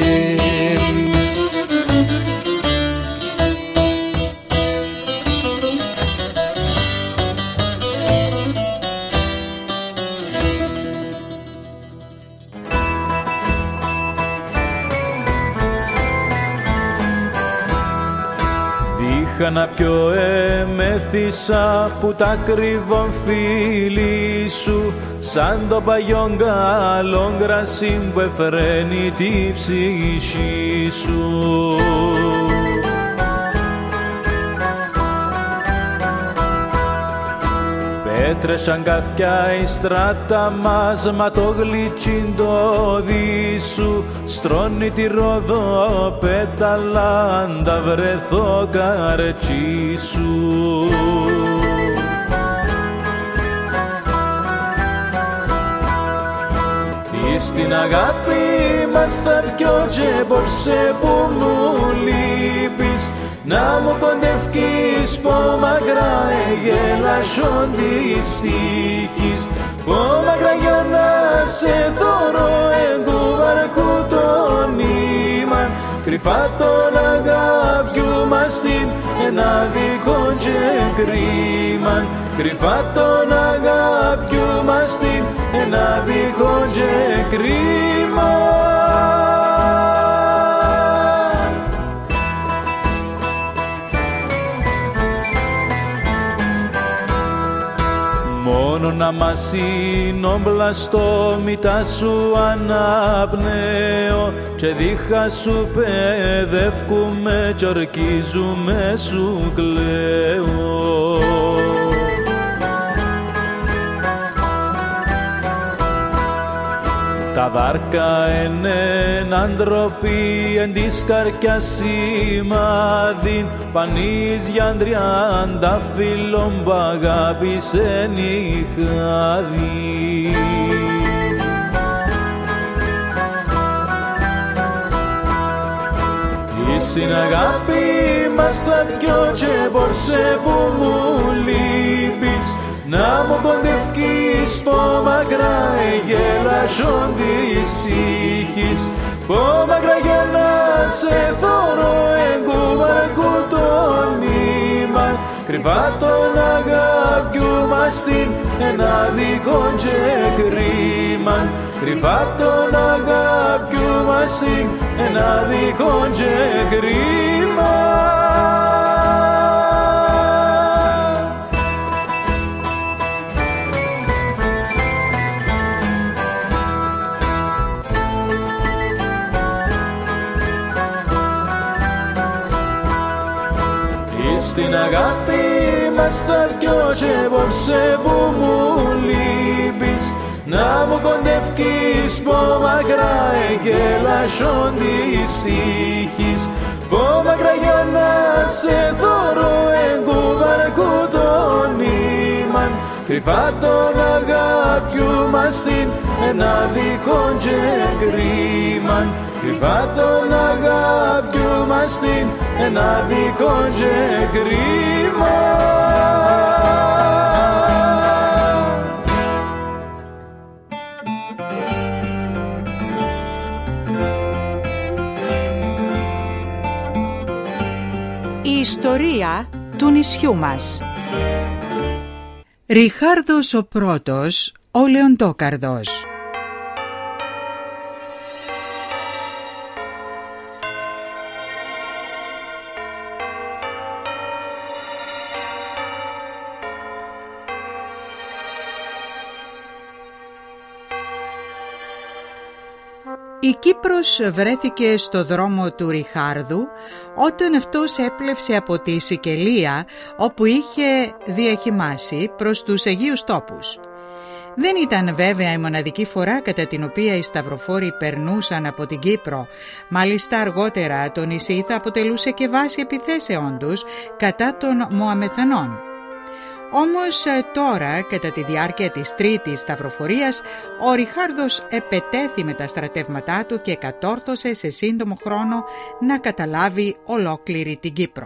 Είχα να πιο εμέθησα που τα κρύβον φίλοι σου, σαν το παλιόν καλό κρασί που εφραίνει τη ψυχή σου. Πέτρες σαν καθιά η στράτα μας, μα το γλυτσίν το δίσου, στρώνει τη ρόδο πέταλα, αν τα βρεθώ καρτσί σου. Στην αγάπη μας θα πιω και πόψε που μου λείπεις, να μου κοντευκείς πω μακρά εγελασσόν της τύχης, πω μακρά για να σε δωρώ εγκουβαρκού τον ήμαν, κρυφά τον αγάπιου μας την ένα δικό και κρίμαν, κρυφά τον αγάπιου μας την ένα δικό και κρίμαν. Μόνο να μας συνόμπλαστο μητά σου αναπνέω και δίχα σου παιδεύκουμε κι ορκίζουμε σου κλαίω. Τα δάρκα εν ντροπή, εν της καρκιάς σημάδιν, πανείς για 30 φίλων που αγάπησεν είχα δει. Στην αγάπη μας θα πιω και πόρσε που μου λείπεις, να μου κοντευκείς πω μακρά εγελασσόν της τύχης, πω μακρά για να σε θωρώ εγκουβαρκού τον ήμαν, κρυφά τον αγάπιου μας την ένα δικό και κρίμαν, κρυφά τον αγάπιου μας την ένα δικό και κρίμαν. Στην αγάπη μας θα πιω και πόψε που μου λείπεις, να μου κοντευκείς εκείς πω μακρά εγγέλασον της τύχης, πω μακρά για να σε θωρώ εγκουβαρκού τον ήμαν, κρυφά τον αγάπιου μας την ένα δικό και κρίμαν, κρυφά τον αγάπιου μας την ένα δικό και κρίμαν. Η ιστορία του νησιού μας. Ριχάρδος ο πρώτος, ο Λεοντόκαρδος. Η Κύπρος βρέθηκε στο δρόμο του Ριχάρδου όταν αυτός έπλευσε από τη Σικελία όπου είχε διαχυμάσει προς τους Αγίους Τόπους. Δεν ήταν βέβαια η μοναδική φορά κατά την οποία οι σταυροφόροι περνούσαν από την Κύπρο. Μάλιστα αργότερα το νησί θα αποτελούσε και βάση επιθέσεών τους κατά των Μωαμεθανών. Όμως τώρα, κατά τη διάρκεια της τρίτης σταυροφορίας, ο Ριχάρδος επετέθη με τα στρατεύματά του και κατόρθωσε σε σύντομο χρόνο να καταλάβει ολόκληρη την Κύπρο.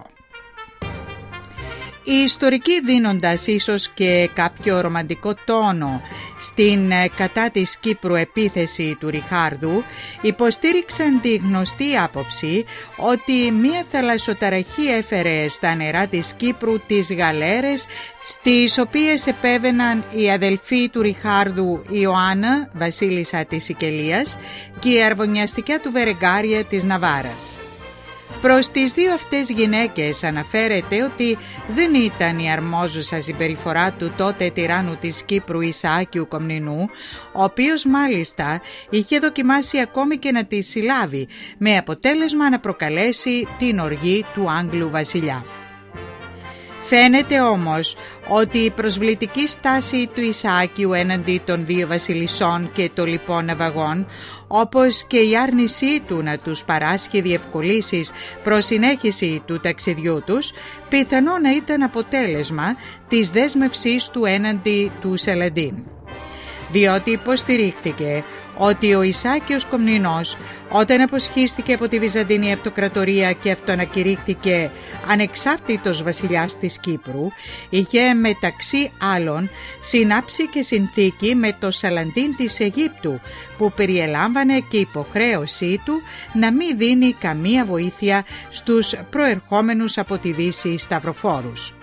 Οι ιστορικοί, δίνοντας ίσως και κάποιο ρομαντικό τόνο στην κατά της Κύπρου επίθεση του Ριχάρδου, υποστήριξαν τη γνωστή άποψη ότι μία θαλασσοταραχή έφερε στα νερά της Κύπρου τις γαλέρες στις οποίες επέβαιναν οι αδελφοί του Ριχάρδου Ιωάννα, βασίλισσα της Σικελίας, και η αρβωνιαστικά του Βερεγκάρια της Ναβάρας. Προς τις δύο αυτές γυναίκες αναφέρεται ότι δεν ήταν η αρμόζουσα συμπεριφορά του τότε τυράννου της Κύπρου Ισαάκιου Κομνηνού, ο οποίος μάλιστα είχε δοκιμάσει ακόμη και να τη συλλάβει, με αποτέλεσμα να προκαλέσει την οργή του Άγγλου βασιλιά. Φαίνεται όμως ότι η προσβλητική στάση του Ισαάκιου έναντι των δύο βασιλισσών και των λοιπών ναυαγών, όπως και η άρνησή του να τους παράσχει διευκολύσεις προς συνέχιση του ταξιδιού τους, πιθανό να ήταν αποτέλεσμα της δέσμευσής του έναντι του Σελαντίν. Διότι υποστηρίχθηκε ότι ο Ισάκιος Κομνηνός, όταν αποσχίστηκε από τη Βυζαντινή Αυτοκρατορία και αυτοανακηρύχθηκε ανεξάρτητος βασιλιάς της Κύπρου, είχε μεταξύ άλλων συνάψει και συνθήκη με το Σαλαντίν της Αιγύπτου, που περιελάμβανε και υποχρέωσή του να μην δίνει καμία βοήθεια στους προερχόμενους από τη Δύση σταυροφόρους.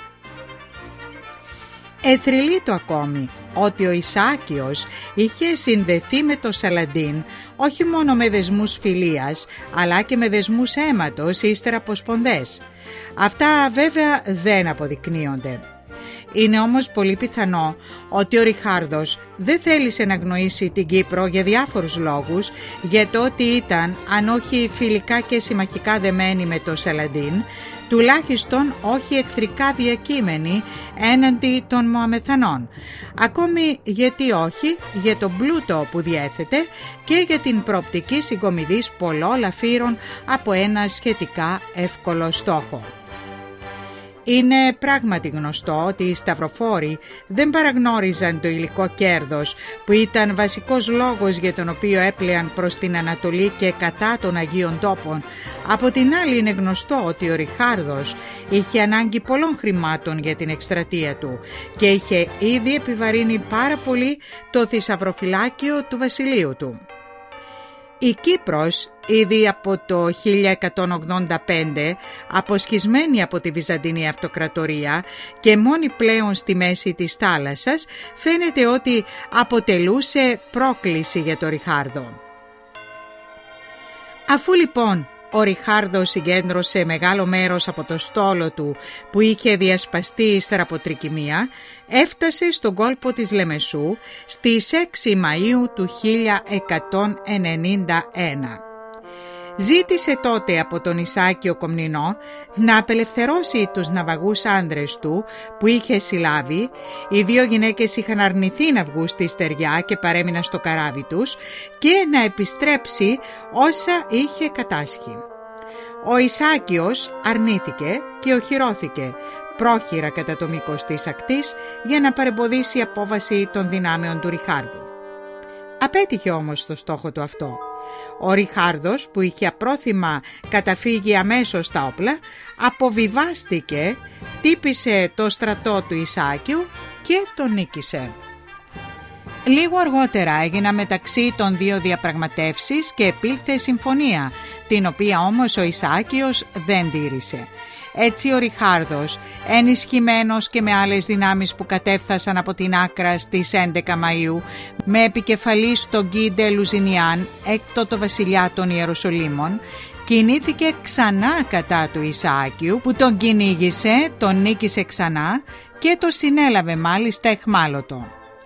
Εθρυλίτο ακόμη ότι ο Ισάκιος είχε συνδεθεί με το Σαλαντίν όχι μόνο με δεσμούς φιλίας, αλλά και με δεσμούς αίματος ύστερα από σπονδές. Αυτά βέβαια δεν αποδεικνύονται. Είναι όμως πολύ πιθανό ότι ο Ριχάρδος δεν θέλησε να γνωρίσει την Κύπρο για διάφορους λόγους, για το ότι ήταν, αν όχι φιλικά και συμμαχικά δεμένη με το Σαλαντίν, τουλάχιστον όχι εχθρικά διακείμενοι έναντι των Μωαμεθανών. Ακόμη γιατί όχι για τον πλούτο που διέθετε και για την προοπτική συγκομιδής πολλών λαφύρων από ένα σχετικά εύκολο στόχο. Είναι πράγματι γνωστό ότι οι σταυροφόροι δεν παραγνώριζαν το υλικό κέρδος που ήταν βασικός λόγος για τον οποίο έπλεαν προς την Ανατολή και κατά των Αγίων Τόπων. Από την άλλη είναι γνωστό ότι ο Ριχάρδος είχε ανάγκη πολλών χρημάτων για την εκστρατεία του και είχε ήδη επιβαρύνει πάρα πολύ το θησαυροφυλάκιο του βασιλείου του. Η Κύπρος, ήδη από το 1185, αποσχισμένη από τη Βυζαντινή Αυτοκρατορία και μόνη πλέον στη μέση της θάλασσας, φαίνεται ότι αποτελούσε πρόκληση για το Ριχάρδο. Αφού λοιπόν ο Ριχάρδος συγκέντρωσε μεγάλο μέρος από το στόλο του που είχε διασπαστεί ύστερα από τρικυμία, έφτασε στον κόλπο της Λεμεσού στις 6 Μαΐου του 1191. Ζήτησε τότε από τον Ισάκιο Κομνηνό να απελευθερώσει τους ναυαγούς άντρες του που είχε συλλάβει. Οι δύο γυναίκες είχαν αρνηθεί να βγουν στη στεριά και παρέμειναν στο καράβι τους και να επιστρέψει όσα είχε κατάσχει. Ο Ισάκιος αρνήθηκε και οχυρώθηκε πρόχειρα κατά το μήκος της ακτής για να παρεμποδίσει η απόβαση των δυνάμεων του Ριχάρδου. Απέτυχε όμως το στόχο του αυτό. Ο Ριχάρδος, που είχε απρόθυμα καταφύγει αμέσως στα όπλα, αποβιβάστηκε, χτύπησε το στρατό του Ισάκιου και τον νίκησε. Λίγο αργότερα έγιναν μεταξύ των δύο διαπραγματεύσεις και επήλθε συμφωνία, την οποία όμως ο Ισάκιος δεν τήρησε. Έτσι ο Ριχάρδος, ενισχυμένος και με άλλες δυνάμεις που κατέφθασαν από την Άκρα στις 11 Μαΐου, με επικεφαλής τον Γκίντε Λουζινιάν, έκτοτο βασιλιά των Ιεροσολύμων, κινήθηκε ξανά κατά του Ισάκιου, που τον κυνήγησε, τον νίκησε ξανά και το συνέλαβε μάλιστα εχμάλωτο.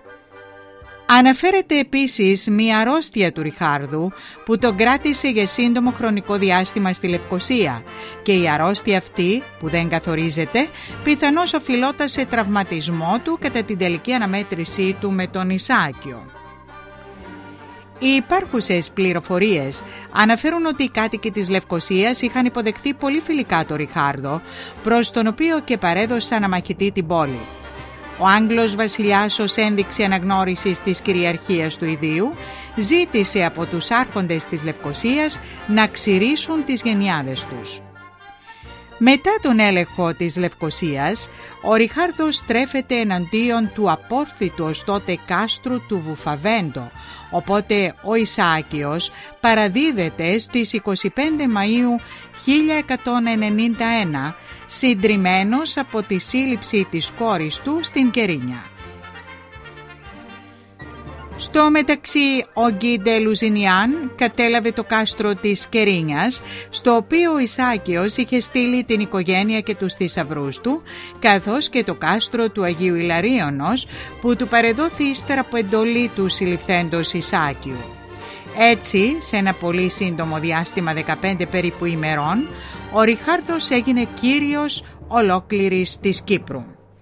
Αναφέρεται επίσης μία αρρώστια του Ριχάρδου που τον κράτησε για σύντομο χρονικό διάστημα στη Λευκοσία και η αρρώστια αυτή, που δεν καθορίζεται, πιθανώς οφειλόταν σε τραυματισμό του κατά την τελική αναμέτρησή του με τον Ισάκιο. Οι υπάρχουσες πληροφορίες αναφέρουν ότι οι κάτοικοι της Λευκοσίας είχαν υποδεχθεί πολύ φιλικά τον Ριχάρδο, προς τον οποίο και παρέδωσαν να μαχητεί την πόλη. Ο Άγγλος βασιλιάς, ως ένδειξη αναγνώρισης της κυριαρχίας του ιδίου, ζήτησε από τους άρχοντες της Λευκοσίας να ξηρίσουν τις γενιάδες τους. Μετά τον έλεγχο της Λευκοσίας, ο Ριχάρδος στρέφεται εναντίον του απόρθητου ως τότε κάστρου του Βουφαβέντο, οπότε ο Ισάκιος παραδίδεται στις 25 Μαΐου 1191, συντριμμένος από τη σύλληψη της κόρης του στην Κερίνια. Στο μεταξύ, ο Γκίντε Λουζινιάν κατέλαβε το κάστρο της Κερίνιας, στο οποίο ο Ισάκιος είχε στείλει την οικογένεια και τους θησαυρούς του, καθώς και το κάστρο του Αγίου Ιλαρίωνος, που του παρεδόθη ύστερα από εντολή του συλληφθέντος Ισάκιου. Έτσι, σε ένα πολύ σύντομο διάστημα 15 περίπου ημερών, ο Ριχάρδος έγινε κύριος ολόκληρης της Κύπρου.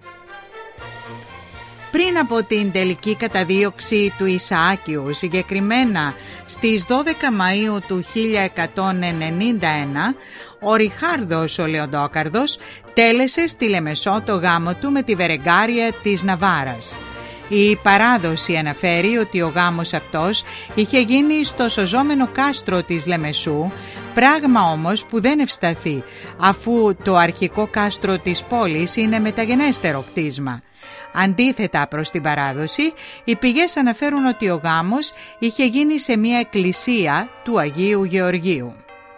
Πριν από την τελική καταδίωξη του Ισαάκιου, συγκεκριμένα στις 12 Μαΐου του 1191, ο Ριχάρδος ο Λεοντόκαρδος τέλεσε στη Λεμεσό το γάμο του με τη Βερεγκάρια της Ναβάρας. Η παράδοση αναφέρει ότι ο γάμος αυτός είχε γίνει στο σωζόμενο κάστρο της Λεμεσού, πράγμα όμως που δεν ευσταθεί, αφού το αρχικό κάστρο της πόλης είναι μεταγενέστερο κτίσμα. Αντίθετα προς την παράδοση, οι πηγές αναφέρουν ότι ο γάμος είχε γίνει σε μια εκκλησία του Αγίου Γεωργίου.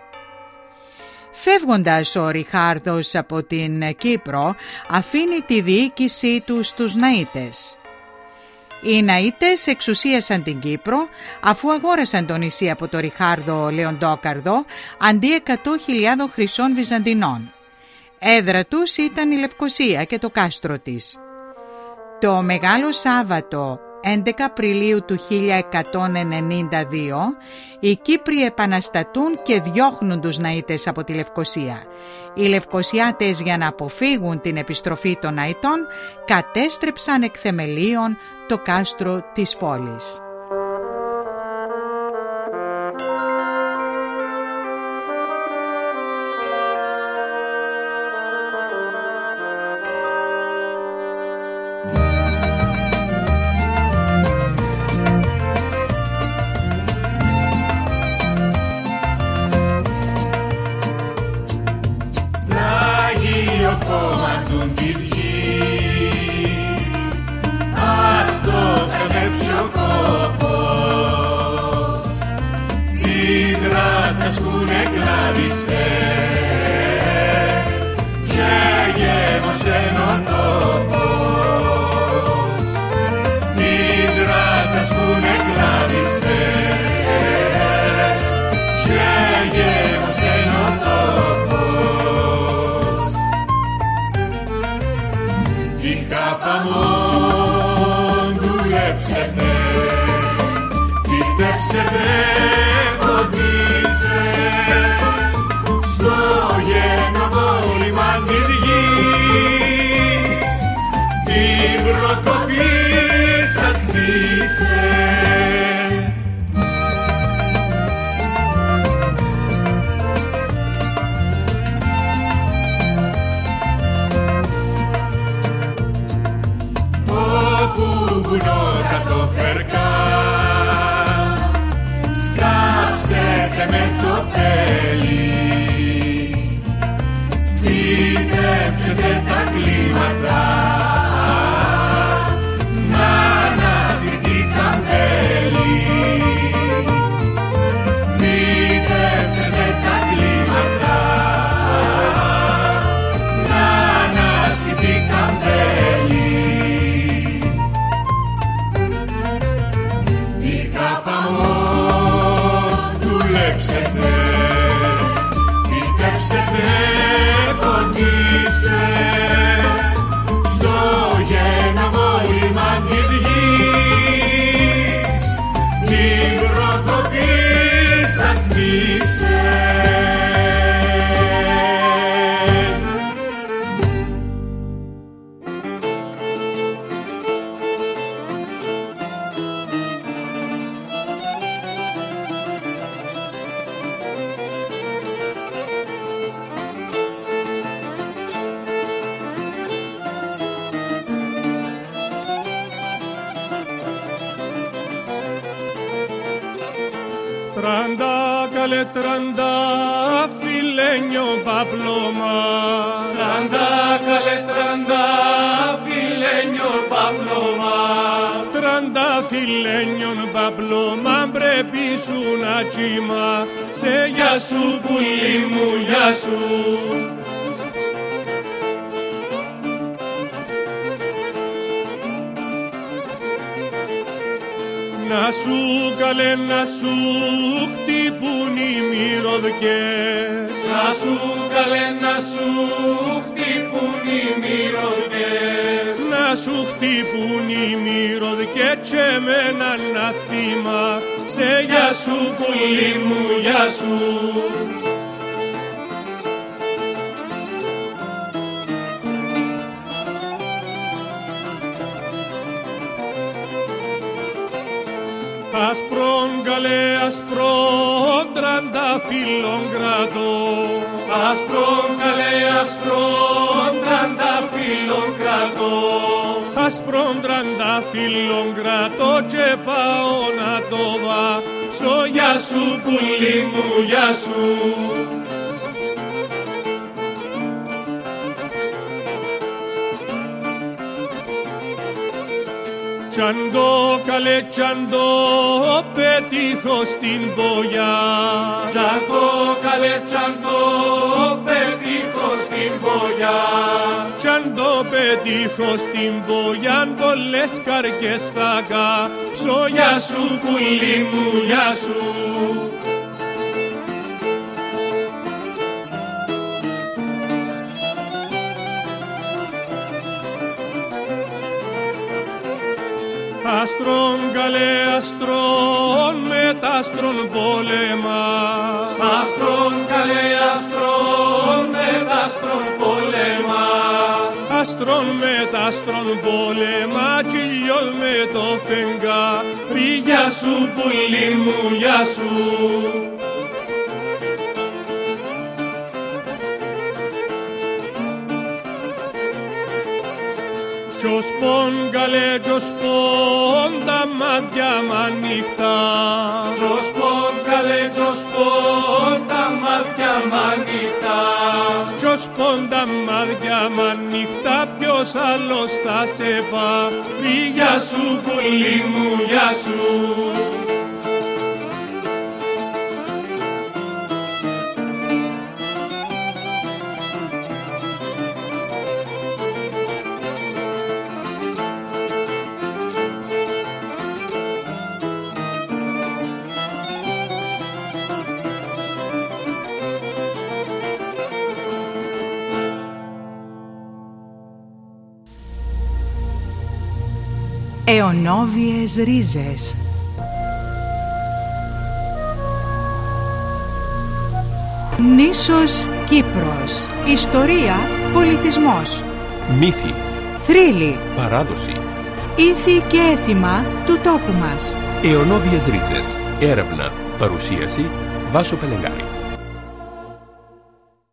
Φεύγοντας ο Ριχάρδος από την Κύπρο, αφήνει τη διοίκησή του στους Ναΐτες. Οι Ναΐτες εξουσίασαν την Κύπρο αφού αγόρασαν το νησί από το Ριχάρδο Λεοντόκαρδο αντί 100.000 χρυσών Βυζαντινών. Έδρα τους ήταν η Λευκοσία και το κάστρο της. Το Μεγάλο Σάββατο 11 Απριλίου του 1192 οι Κύπροι επαναστατούν και διώχνουν τους Ναΐτες από τη Λευκοσία. Οι Λευκοσιάτες, για να αποφύγουν την επιστροφή των Ναΐτων, κατέστρεψαν εκ θεμελίων το κάστρο της πόλης. Φυτέψετε, ποτίστε Σβήσετε, ποτίστε στο γενοβόλημα της γης, την προτροπή σας τμήστε. Tranda filenio paploma, tranda filenio paploma, πρέπει σου να κύμα, σε γεια σου πουλί μου, γεια σου. Να σου καλέ, να σου χτυπούν οι μυρωδιές, να σου καλέ, να σου χτυπούν οι μυρωδιές, να σου χτυπούν οι μυρωδιές και εμένα να θύμα, σε γεια σου πουλί μου, γεια σου. Ασπρόν καλέ, ασπρόν τρανταφύλλον κρατώ, ασπρόν καλέ, ασπρόν τρανταφύλλον κρατώ, ασπρόν τρανταφύλλον κρατώ και πάω να το βάψω, γεια σου πουλί μου, γεια σου. Τσαντώ καλέ, τσαντώ, πετύχω στην πογιά, τσαντώ καλέ, τσαντώ, πετύχω στην πογιά, τσαντώ πετύχω στην πογιά, πολλές καρκές θα κάψω, γεια σου πουλί μου, γεια σου. Άστρον καλέ, άστρον με τ' άστρον πόλεμα, άστρον καλέ, άστρον με τ' άστρον πόλεμα, άστρον με τ' άστρον πόλεμα, κυλιός με το φεγγάρι, γεια σου πουλί μου, γεια σου. Κι ως πον καλέ, κι ως πον τα μάτια μ' ανοιχτά, κι ως πον καλέ, κι ως πον τα μάτια μ' ανοιχτά, κι ως πον τα μάτια μ' ανοιχτά, ποιος άλλος θα σε πάρει, γεια σου πουλί μου, γεια σου. Αιωνόβιες ρίζες. Νήσος Κύπρος. Ιστορία, πολιτισμός. Μύθοι. Θρύλοι. Παράδοση. Ήθη και έθιμα του τόπου μας. Αιωνόβιες ρίζες. Έρευνα. Παρουσίαση. Βάσο Πελεγάρη.